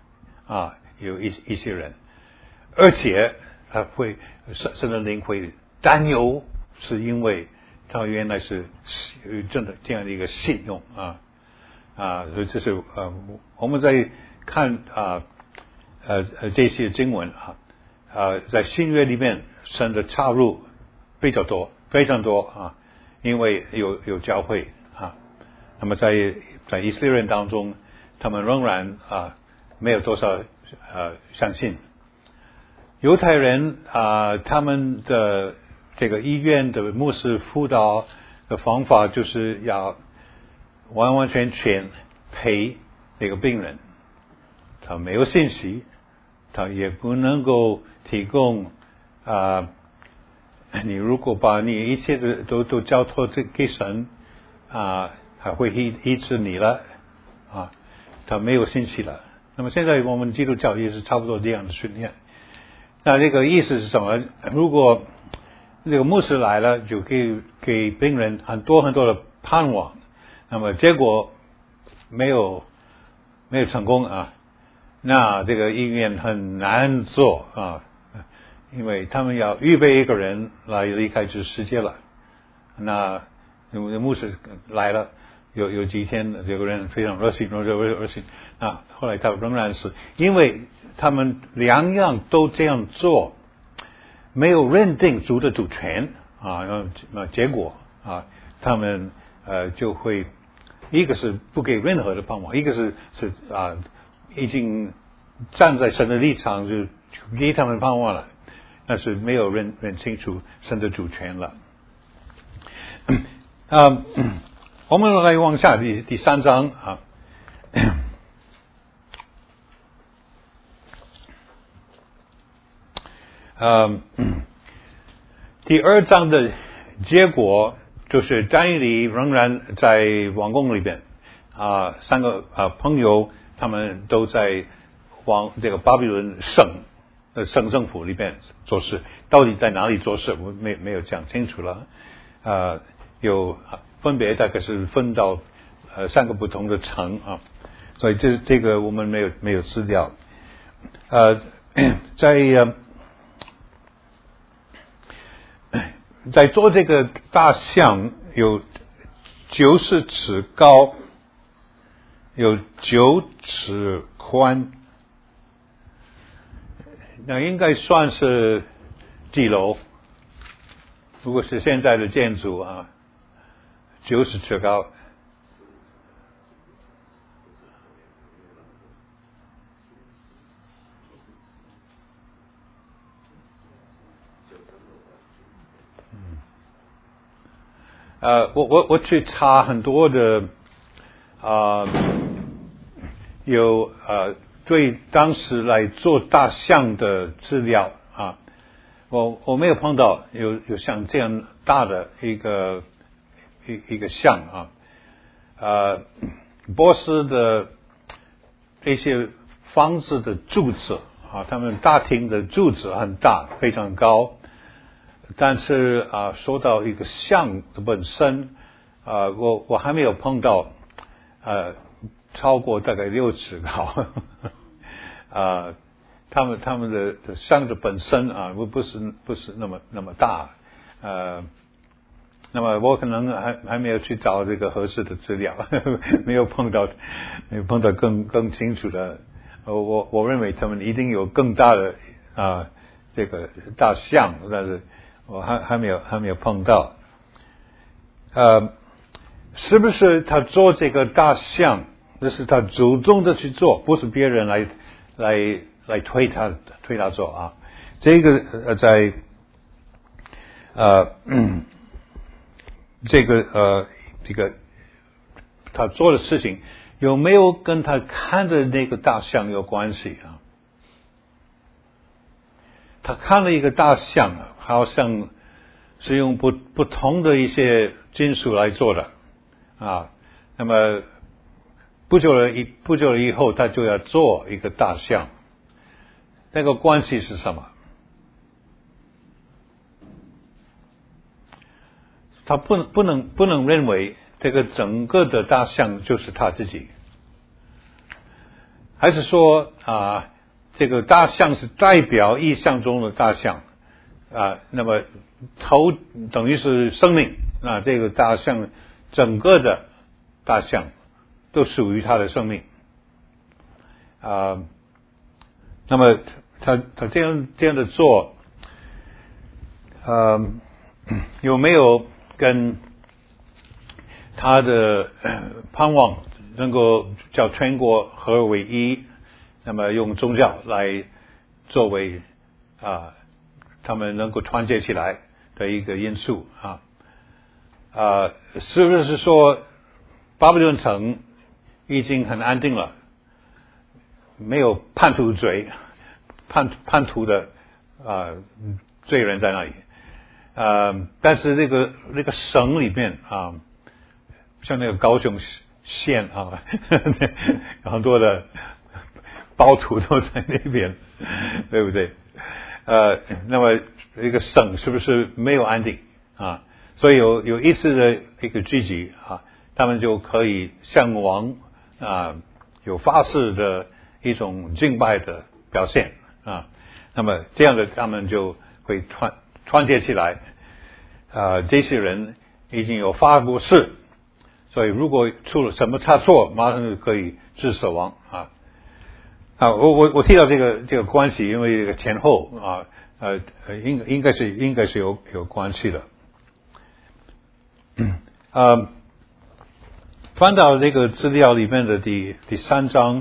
啊，有一一些人，而且他会圣圣的灵会担忧，是因为他原来是有真的这样的一个信用啊啊，所以这是呃我们在看啊呃呃这些经文啊啊在新约里面神的插入比较多，非常多啊，因为有有教会啊，那么在在以色列人当中，他们仍然啊没有多少呃相信。犹太人啊，他们的这个医院的牧师辅导的方法就是要完完全全陪那个病人，他没有信息，他也不能够提供啊，你如果把你一切的都都交托这给神啊，他会医医治你了啊，他没有信息了。那么现在我们基督教也是差不多这样的训练。那这个意思是什么？如果这个牧师来了，就给给病人很多很多的盼望，那么结果没有没有成功啊，那这个医院很难做啊，因为他们要预备一个人来离开这世界了。那牧师来了，有有几天这个人非常热心，热热心啊，后来他仍然是因为他们两样都这样做，没有认定主的主权啊，那结果啊，他们呃就会一个是不给任何的盼望，一个是是啊已经站在神的立场就给他们盼望了，但是没有认认清楚神的主权了。啊，我们来往下第第三章啊。呃，第二章的结果就是但以理仍然在王宫里边啊，三个啊朋友他们都在王这个巴比伦省呃省政府里边做事，到底在哪里做事，我没没有讲清楚了。呃，有分别大概是分到呃三个不同的城啊，所以这这个我们没有没有资料。呃，在呃。在做这个大象有九十尺高，有九尺宽，那应该算是几楼？如果是现在的建筑啊，九十尺高。呃，我我我去查很多的啊、呃，有呃对当时来做大象的资料啊，我我没有碰到有有像这样大的一个一一个象啊，呃，波斯的一些房子的柱子啊，他们大厅的柱子很大，非常高。但是啊，说到一个象的本身啊，我我还没有碰到呃超过大概六尺高啊，他们他们的的象的本身啊，不不是不是那么那么大呃，那么我可能还还没有去找这个合适的资料，没有碰到没有碰到更更清楚的，我我认为他们一定有更大的啊这个大象，但是我还还没有还没有碰到，呃，是不是他做这个大象，这是他主动的去做，不是别人来来来推他推他做啊？这个呃在呃嗯这个呃这个他做的事情有没有跟他看的那个大象有关系啊？他看了一个大象啊，好像是用不不同的一些金属来做的啊。那么不久了，一不久了以后，他就要做一个大象，那个关系是什么？他不不能不能认为这个整个的大象就是他自己，还是说啊这个大象是代表意象中的大象啊，那么头等于是生命啊，这个大象整个的大象都属于它的生命啊。那么他他这样这样的做，呃，有没有跟他的盼望能够叫全国合而为一？那么用宗教来作为啊，他们能够团结起来的一个因素啊啊，是不是说巴比伦城已经很安定了？没有叛徒罪，叛叛徒的啊罪人在那里，呃，但是那个那个省里面啊，像那个高雄县啊，很多的暴徒都在那边，对不对？呃，那么一个省是不是没有安定啊？所以有有一次的一个聚集啊，他们就可以向王啊有发誓的一种敬拜的表现啊，那么这样的他们就会团团结起来，啊，这些人已经有发过誓，所以如果出了什么差错，马上就可以治死亡啊啊！我我我提到这个这个关系，因为这个前后啊呃应应该是应该是有有关系的，呃，翻到这个资料里面的第第三章。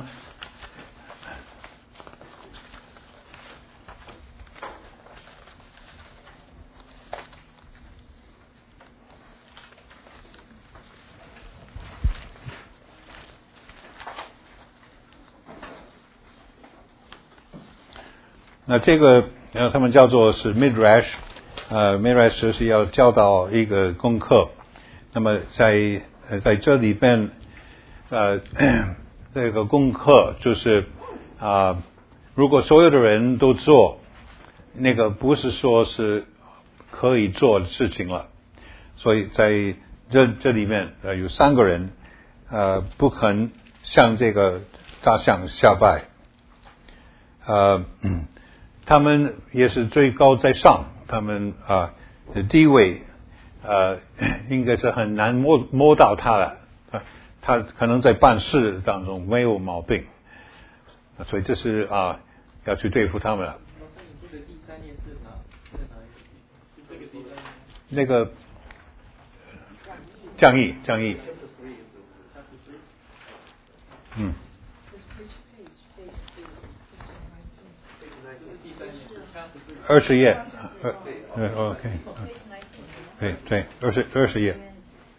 那这个呃，他们叫做是 midrash， 呃 midrash 就是要教导一个功课。那么在呃在这里边，呃，这个功课就是啊、呃，如果所有的人都做，那个不是说是可以做的事情了。所以在这这里面呃有三个人呃不肯向这个大象下拜，呃。嗯他们也是最高在上，他们啊的地位呃应该是很难摸摸到他的，啊，他可能在办事当中没有毛病，所以这是啊要去对付他们了。 老师，你说的第三页是哪？是哪一个第三？是这个第三页？ 那个降义，降义。嗯。二十页，呃，对 ，OK， 对对，二十二十页。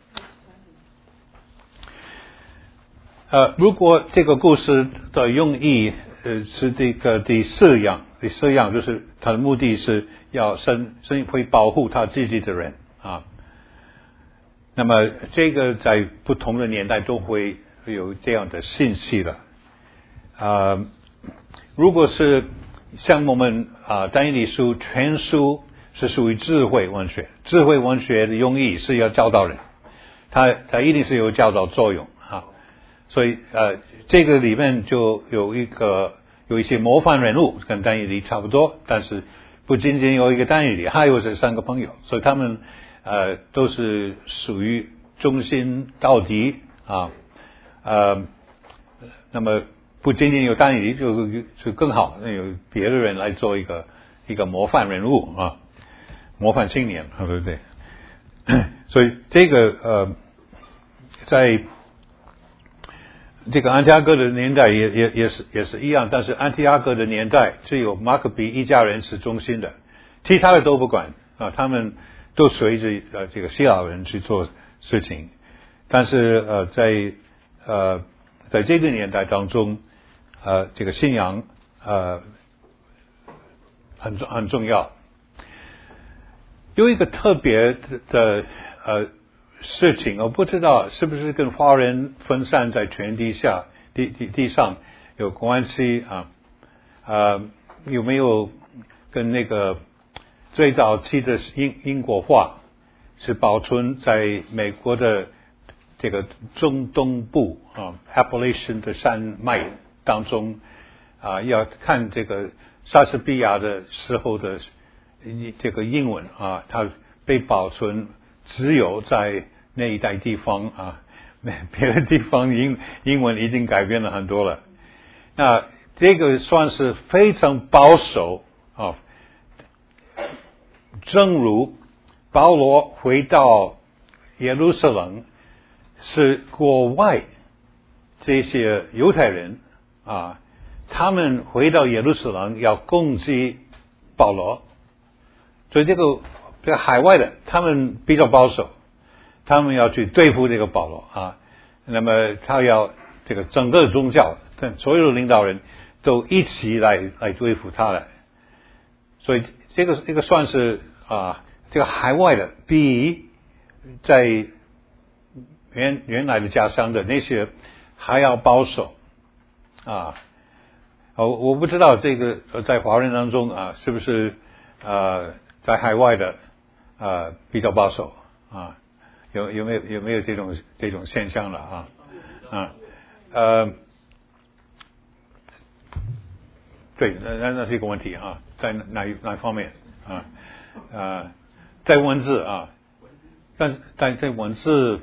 呃，如果这个故事的用意，呃，是这个第四样，第四样就是它的目的是要神神会保护他自己的人啊。那么这个在不同的年代都会有这样的信息的。啊，如果是像我们啊，但以理书全书是属于智慧文学，智慧文学的用意是要教导人，它它一定是有教导作用啊。所以呃，这个里面就有一个有一些模范人物，跟但以理差不多，但是不仅仅有一个但以理，还有这三个朋友，所以他们呃都是属于忠心到底啊，呃，那么。不仅仅有但以理就就更好，有别的人来做一个一个模范人物啊，模范青年，对不对？所以这个呃，在这个安提阿哥的年代也也也是也是一样，但是安提阿哥的年代只有马可比一家人是中心的，其他的都不管啊，他们都随着呃这个希腊人去做事情，但是呃在呃在这个年代当中。呃，这个信仰呃很重很重要。有一个特别的呃事情，我不知道是不是跟华人分散在全地下地地地上有关系啊？呃，有没有跟那个最早期的英英国话是保存在美国的这个中东部啊 Appalachian 的山脉当中啊，要看这个莎士比亚的时候的这个英文啊，它被保存只有在那一带地方啊，别的地方英英文已经改变了很多了。那这个算是非常保守啊。正如保罗回到耶路撒冷，是国外这些犹太人啊，他们回到耶路撒冷要攻击保罗，所以这个这个海外的他们比较保守，他们要去对付这个保罗啊。那么他要这个整个宗教跟所有的领导人都一起来来对付他来，所以这个这个算是啊，这个海外的比在原原来的家乡的那些还要保守啊。我我不知道这个在华人当中啊，是不是呃在海外的呃比较保守啊？有有没有有没有这种这种现象了啊？啊呃，对，那那是一个问题啊，在哪一哪一方面啊？呃，在文字啊，但但在文字，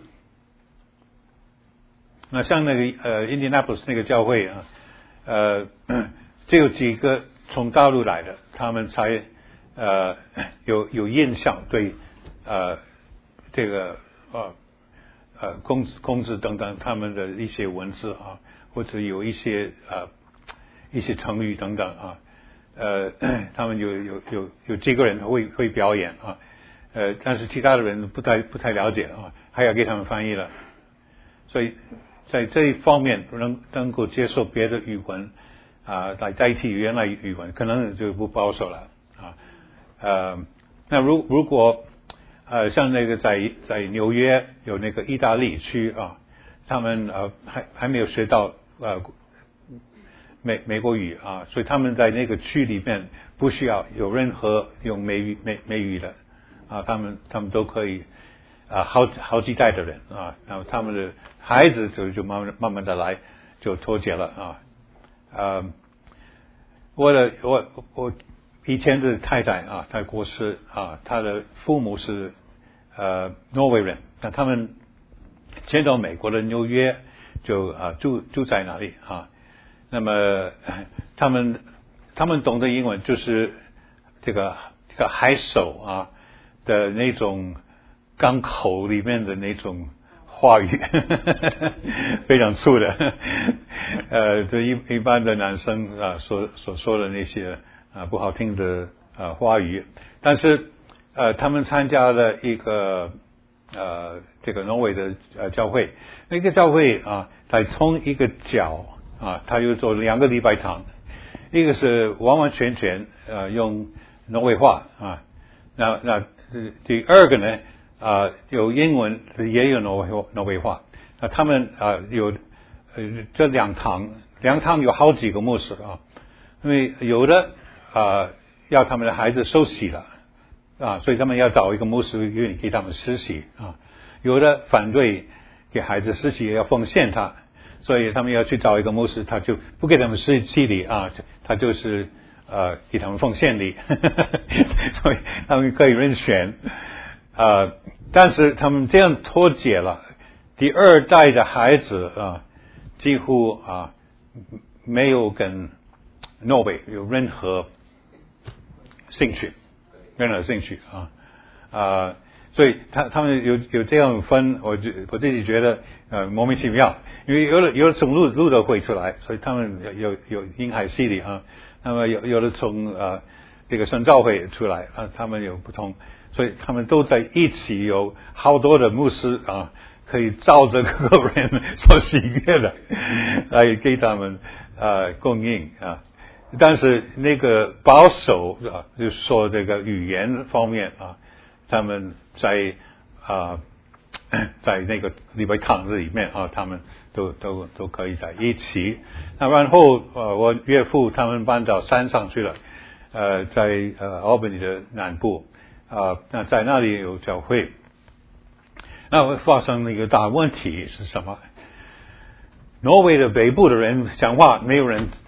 那像那个呃 Indianapolis 那个教会啊，呃，只有几个从大陆来的，他们才呃有有印象对呃这个呃呃公公字等等他们的一些文字啊，或者有一些呃一些成语等等啊。呃，他们有有有有几个人会会表演啊，呃，但是其他的人不太不太了解啊，还要给他们翻译了，所以在这一方面能能够接受别的语文啊来代替原来语文，可能就不保守了啊。呃，那如如果呃像那个在在纽约有那个意大利区啊，他们呃还还没有学到呃。美美国语啊，所以他们在那个区里面不需要有任何用美语美美语的啊，他们他们都可以啊，好好几代的人啊，然后他们的孩子就就慢慢慢慢的来就脱节了啊。呃，我的我我以前的太太啊，她过世啊，她的父母是呃挪威人，那他们迁到美国的纽约就啊住住在那里啊。那么他们他们懂得英文，就是这个这个海手啊的那种港口里面的那种话语，非常粗的，呃，这一一般的男生啊所所说的那些啊不好听的啊话语，但是呃他们参加了一个呃这个挪威的呃教会，那个教会啊，它从一个角。啊，他又做两个礼拜堂，一个是完完全全呃用挪威话啊，那那第二个呢啊有英文也有挪威挪威话，那他们啊有呃这两堂两堂有好几个牧师啊，因为有的啊要他们的孩子受洗了啊，所以他们要找一个牧师愿意给他们施洗啊，有的反对给孩子施洗要奉献他。所以他们要去找一个牧师，他就不给他们施洗礼啊，他就是呃给他们奉献礼，所以他们可以任选啊。但是他们这样脱节了，第二代的孩子啊，几乎啊没有跟挪威有任何兴趣，任何兴趣啊啊。所以他他们有有这样分，我就我自己觉得呃莫名其妙，因为有的有的从路路德会出来，所以他们有有有婴孩系里啊，那么有有的从呃这个圣召会出来啊，他们有不同，所以他们都在一起，有好多的牧师啊，可以照着个人所喜悦的来给他们呃供应啊，但是那个保守啊，就是说这个语言方面啊。他们在啊、呃，在那个礼拜堂里面啊，他们都都都可以在一起。那然后呃，我岳父他们搬到山上去了，呃，在呃 Albany 的南部啊、呃，那在那里有教会。那发生了一个大问题是什么？挪威的北部的人讲话没有人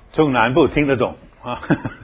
中南部听得懂啊，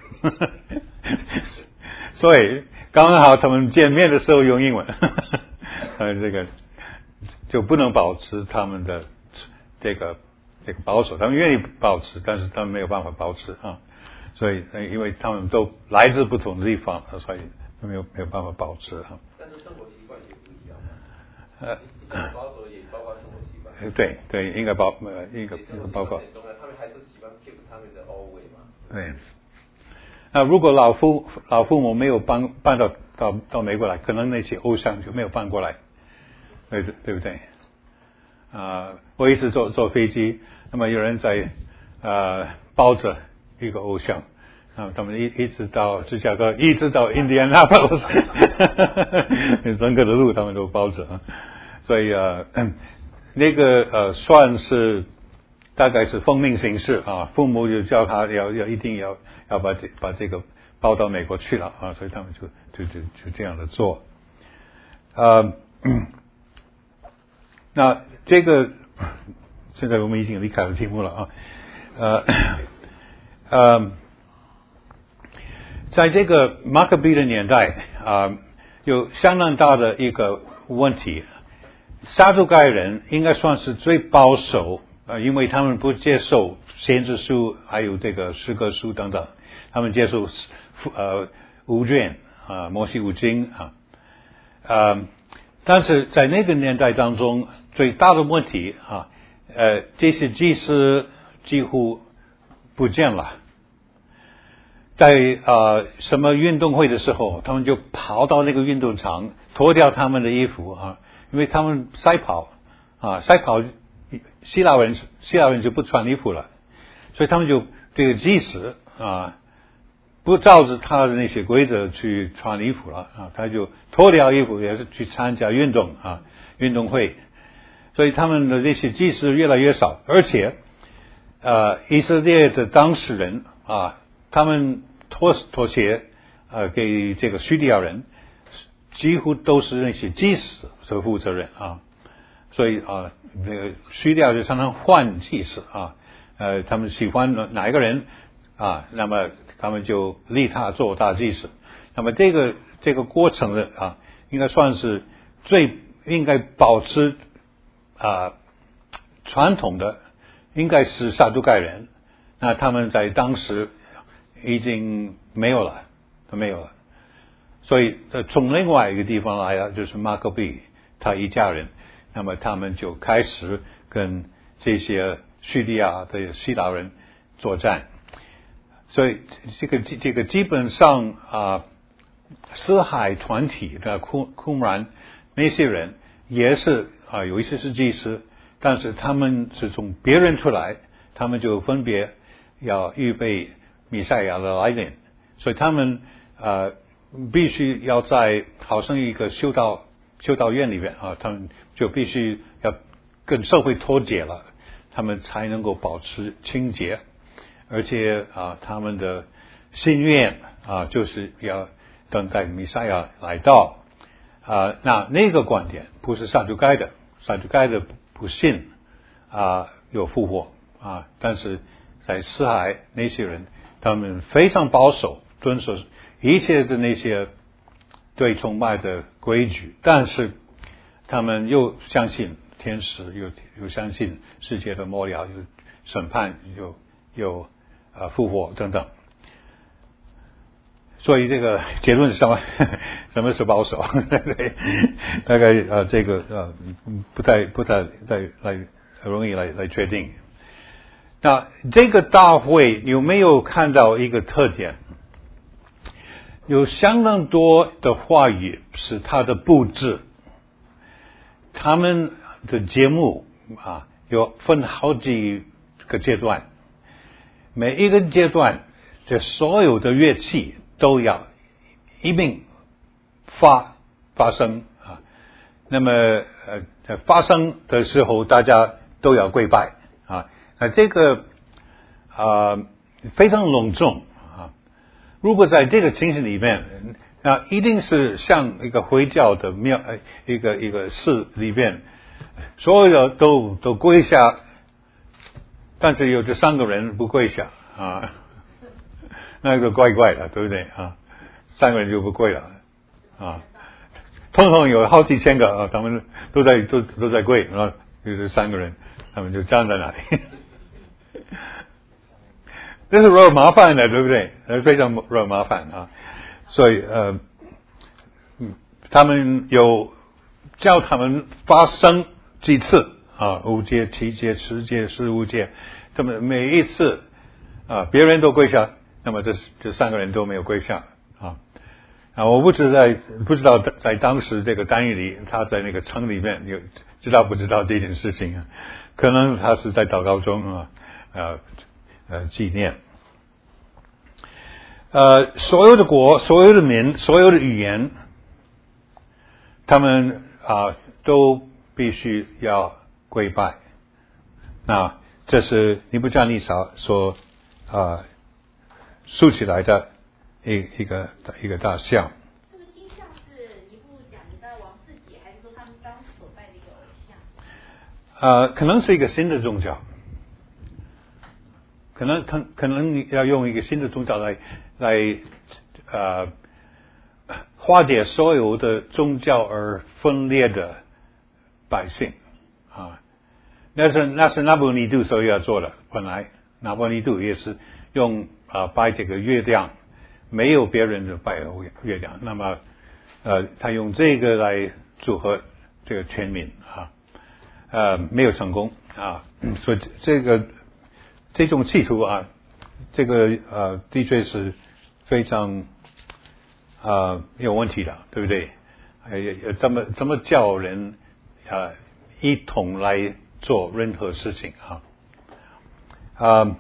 所以刚好他们见面的时候用英文，呃，这个就不能保持他们的这个这个保守，他们愿意保持，但是他们没有办法保持啊，所以因为他们都来自不同的地方，所以没有没有办法保持啊。 但是生活习惯也不一样嘛。 呃， 保守也包括生活习惯。 对对，应该包呃应该包括。 他们还是喜欢 keep 他们的 old way 嘛。 对。那如果老父老父母没有搬搬到到到美国来，可能那些偶像就没有搬过来，对对不对？啊、呃，我一次坐坐飞机，那么有人在呃抱着一个偶像，啊，他们一一直到芝加哥，一直到印第安纳波利斯，整个的路他们都抱着，所以呃那个呃算是大概是奉命行事啊，父母就叫他要要一定要要把这把这个抱到美国去了啊，所以他们就就就就这样的做，呃。那这个现在我们已经离开了题目了啊，呃呃，在这个马可比的年代啊、呃，有相当大的一个问题，撒都该人应该算是最保守，呃，因为他们不接受先知书，还有这个诗歌书等等，他们接受呃五卷啊，摩西五经啊，呃，但是在那个年代当中。最大的问题啊，呃，这些祭司几乎不见了。在呃什么运动会的时候，他们就跑到那个运动场，脱掉他们的衣服啊，因为他们赛跑啊，赛跑，希腊人希腊人就不穿衣服了，所以他们就这个祭司啊，不照着他的那些规则去穿衣服了啊，他就脱掉衣服，也是去参加运动啊，运动会。所以他们的这些祭司越来越少，而且，呃，以色列的当事人啊，他们妥妥协，呃，给这个叙利亚人，几乎都是那些祭司所负责人啊，所以啊，那个叙利亚就常常换祭司啊，呃，他们喜欢哪一个人啊，那么他们就立他做大祭司，那么这个这个过程的啊，应该算是最应该保持。啊，传统的应该是撒都该人，那他们在当时已经没有了，都没有了。所以从另外一个地方来了，就是马可比他一家人，那么他们就开始跟这些叙利亚的希腊人作战。所以这个这个基本上啊，四海团体的库库姆兰那些人也是。啊，有一些是祭司，但是他们是从别人出来，他们就分别要预备弥赛亚的来临，所以他们呃必须要在好像一个修道修道院里面啊，他们就必须要跟社会脱节了，他们才能够保持清洁，而且啊，他们的心愿啊，就是要等待弥赛亚来到啊，那那个观点不是撒都该的。撒都该的不信啊有复活啊，但是在四海那些人，他们非常保守，遵守一切的那些对崇拜的规矩，但是他们又相信天使，又又相信世界的末了，有审判，有有啊复活等等。所以这个结论是什么？什么是保守？对，大概呃这个呃不太不太来来容易来来决定。那这个大会有没有看到一个特点？有相当多的话语是它的布置，他们的节目啊有分好几个阶段，每一个阶段这所有的乐器。都要一并发发生啊，那么呃发生的时候，大家都要跪拜啊。那这个啊、呃、非常隆重啊。如果在这个情形里面，那一定是像一个回教的庙，一个一个寺里面，所有的都都跪下，但是有这三个人不跪下啊，那个怪怪的，对不对啊？三个人就不跪了啊。通常有好几千个啊，他们都在都都在跪，然后就是三个人，他们就站在那里。这是惹麻烦的，对不对？非常惹麻烦啊。所以呃，嗯，他们有叫他们发声几次啊，五节、七节、十节、十五节，他们每一次啊，别人都跪下，那么这这三个人都没有跪下啊。啊，我不知道在不知道在当时这个单元里，他在那个城里面有知道不知道这件事情啊？可能他是在祷告中啊，呃呃纪念。呃，所有的国、所有的民、所有的语言，他们啊都必须要跪拜。那这是尼布甲尼撒所啊竖起来的一一个一个大像。 这个金像是尼布甲尼撒王自己，还是说他们当时所拜的一个偶像？ 呃，可能是一个新的宗教，可能可可能要用一个新的宗教来来呃化解所有的宗教而分裂的百姓啊。那是那是拿伯尼度所要做的，本来拿伯尼度也是用啊拜这个月亮，没有别人的拜月亮，那么呃他用这个来组合这个全民啊，呃没有成功啊，所以这个这种企图啊，这个呃的确是非常呃有问题的，对不对？呃怎么怎么叫人啊一同来做任何事情啊？啊，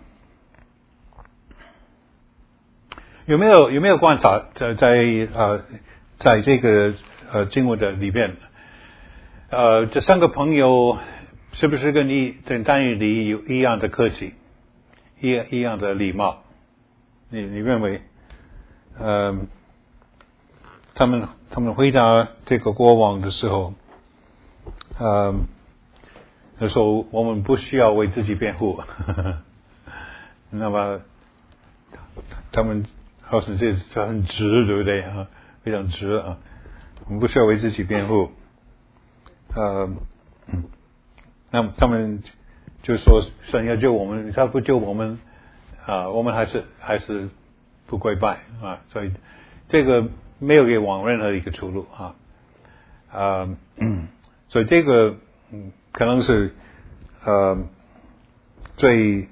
有没有有没有观察在在呃在这个呃经文的里面，呃这三个朋友是不是跟你在单语里有一样的客气，一一样的礼貌？你你认为，呃，他们他们回答这个国王的时候，呃。那时候我们不需要为自己辩护，呵呵，那么他们好像这这很直，对不对啊？非常直啊！我们不需要为自己辩护，呃，嗯，那么他们就说神要救我们，他不救我们啊，我们还是还是不跪拜啊，所以这个没有给往任何一个出路啊，啊，嗯，所以这个嗯。可能是呃最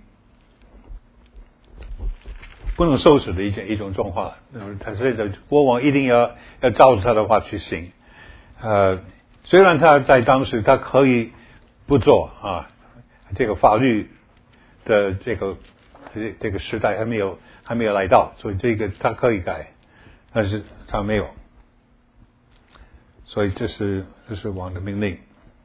不能收拾的一件一种状况。他现在国王一定要要照着他的话去行。呃，虽然他在当时他可以不做啊，这个法律的这个这这个时代还没有还没有来到，所以这个他可以改，但是他没有。所以这是这是王的命令。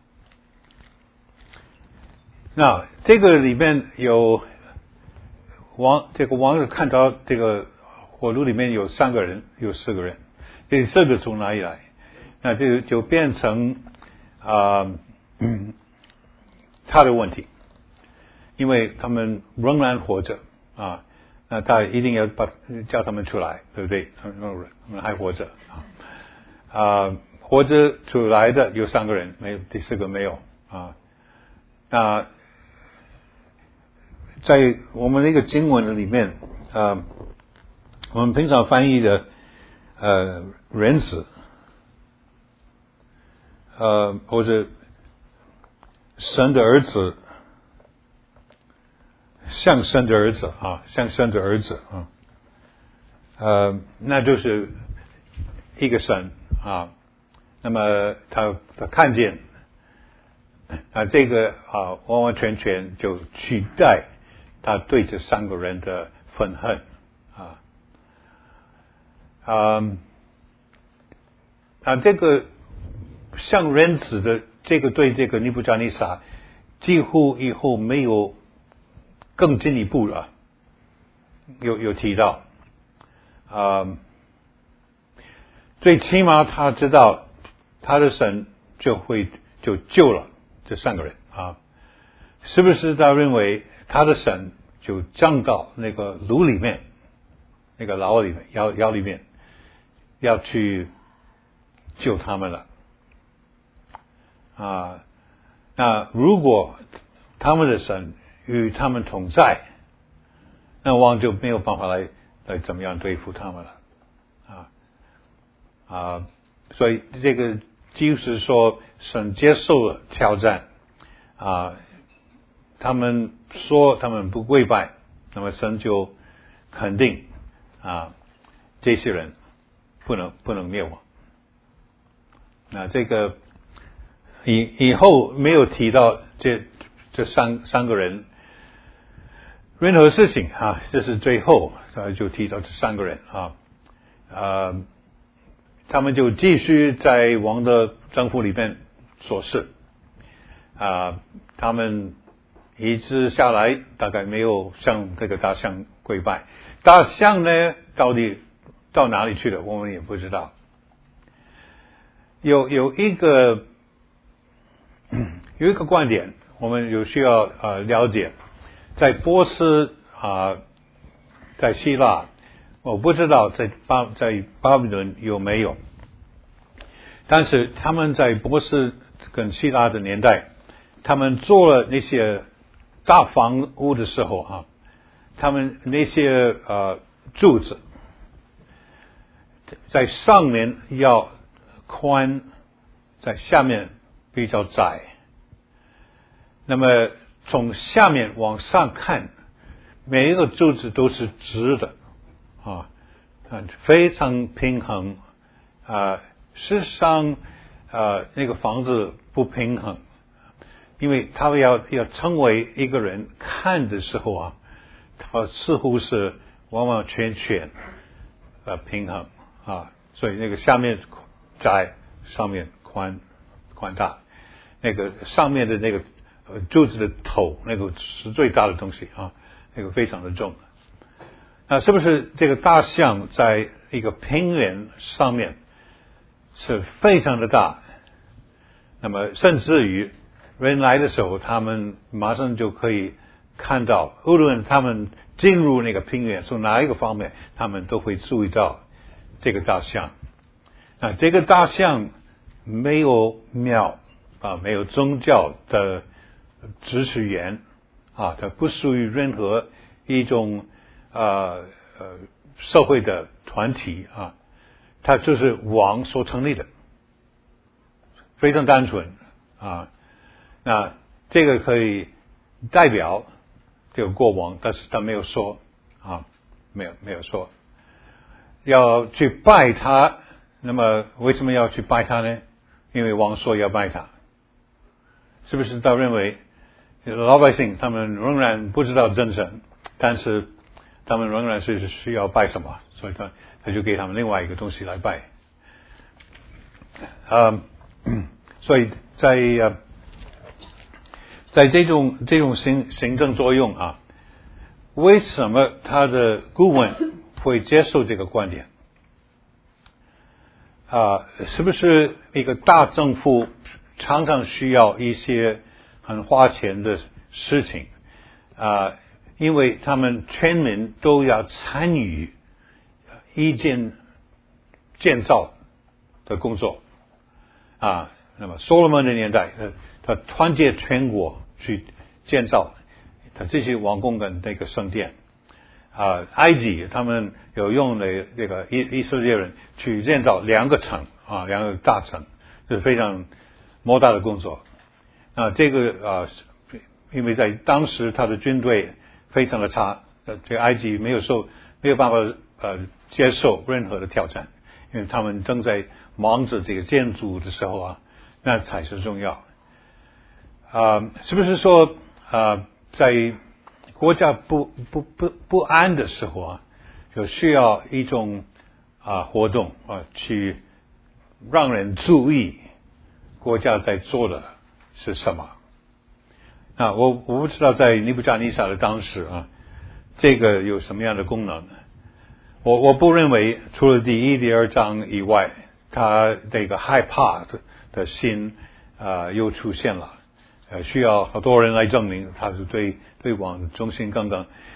那这个里面有王，这个王看到这个火炉里面有三个人，有四个人，这四个从哪里来？那这个就变成啊、呃，嗯，他的问题，因为他们仍然活着啊，那他一定要把叫他们出来，对不对？他们还活着啊，啊，活着出来的有三个人，没有第四个没有啊，那。在我们那个经文里面啊、呃，我们平常翻译的呃人子，呃或者神的儿子，像神的儿子啊，像神的儿子啊，呃那就是一个神啊，那么他他看见啊这个啊完完全全就取代。他对这三个人的愤恨啊，啊，啊，这个像人子的这个对这个尼布甲尼撒，几乎以后没有更进一步了，有有提到啊，最起码他知道他的神就会就救了这三个人啊，是不是他认为？他的神就降到那个炉里面，那个牢里面、窑窑里面，要去救他们了。啊，那如果他们的神与他们同在，那王就没有办法来来怎么样对付他们了。啊啊，所以这个就是说，神接受了挑战啊。他们说他们不跪拜，那么神就肯定啊，这些人不能不能灭亡。那这个以以后没有提到这这三三个人任何事情啊，这是最后啊就提到这三个人啊，呃，他们就继续在王的政府里面做事啊，他们一直下来，大概没有向这个大象跪拜。大象呢，到底到哪里去了，我们也不知道。有有一个有一个观点，我们有需要呃了解，在波斯啊、呃，在希腊，我不知道在巴在巴比伦有没有，但是他们在波斯跟希腊的年代，他们做了那些大房屋的时候啊，他们那些呃柱子在上面要宽，在下面比较窄。那么从下面往上看，每一个柱子都是直的啊，非常平衡啊。事实上，呃，那个房子不平衡。因为他要要成为一个人看的时候啊，他似乎是完完全全呃平衡啊，所以那个下面窄，上面宽宽大，那个上面的那个呃柱子的头，那个是最大的东西啊，那个非常的重。那是不是这个大象在一个平原上面是非常的大？那么甚至于人来的时候，他们马上就可以看到，无论他们进入那个平原从哪一个方面，他们都会注意到这个大象。那这个大象没有庙啊，没有宗教的支持源啊，它不属于任何一种呃呃社会的团体啊，它就是王所成立的，非常单纯啊。那这个可以代表这个国王，但是他没有说啊，没有没有说要去拜他。那么为什么要去拜他呢？因为王说要拜他，是不是他认为老百姓他们仍然不知道真神，但是他们仍然是需要拜什么，所以他他就给他们另外一个东西来拜。呃，所以在呃。在这种这种行行政作用啊，为什么他的顾问会接受这个观点？啊，是不是一个大政府常常需要一些很花钱的事情啊？因为他们全民都要参与一件建造的工作啊。那么所罗门的年代，呃，他团结全国去建造他这些王宫跟那个圣殿啊，埃及他们有用的这个以以色列人去建造两个城啊，两个大城，这是非常莫大的工作。啊，这个啊，因为在当时他的军队非常的差，呃，这个埃及没有受没有办法呃接受任何的挑战，因为他们正在忙着这个建筑的时候啊，那才是重要。啊，是不是说啊，在国家不不不不安的时候啊，就需要一种啊活动啊，去让人注意国家在做的是什么？啊，我我不知道在尼布甲尼撒的当时啊，这个有什么样的功能？我我不认为除了第一、第二章以外，他这个害怕的的心啊又出现了。呃，需要好多人来证明他是对对王忠心耿耿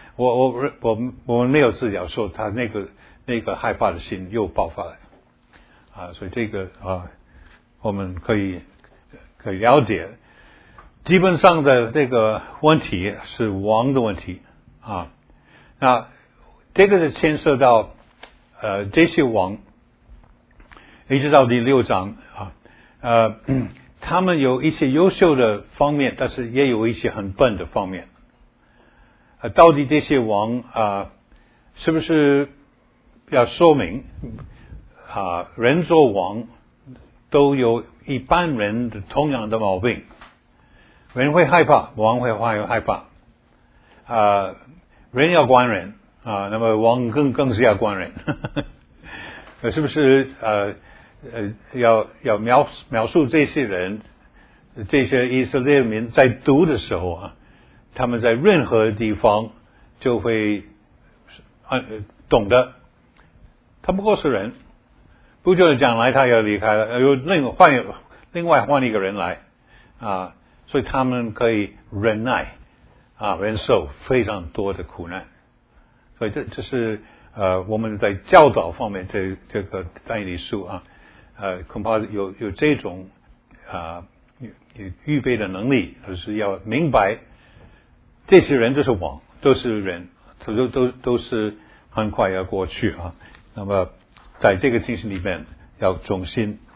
我我我们我们没有治疗，说他那个那个害怕的心又爆发了啊，所以这个啊我们可以可以了解，基本上的这个问题是王的问题啊，那这个是牵涉到呃这些王，一直到第六章啊，呃。嗯他们有一些优秀的方面，但是也有一些很笨的方面。呃，到底这些王啊、呃，是不是要说明啊、呃，人做王都有一般人的同样的毛病？人会害怕，王会会害怕。啊、呃，人要管人啊、呃，那么王更更是要管人。是不是呃？呃，要要描描述这些人，这些以色列民在读的时候啊，他们在任何地方就会呃懂得，他不过是人，不久的将来他要离开了，又另换另外换一个人来啊，所以他们可以忍耐啊，忍受非常多的苦难，所以这这是呃我们在教导方面这这个但以理书啊。呃，恐怕有有这种啊、呃、有预备的能力，就是要明白这些人就是王，都是人，都都都是很快要过去啊。那么在这个精神里面，要忠心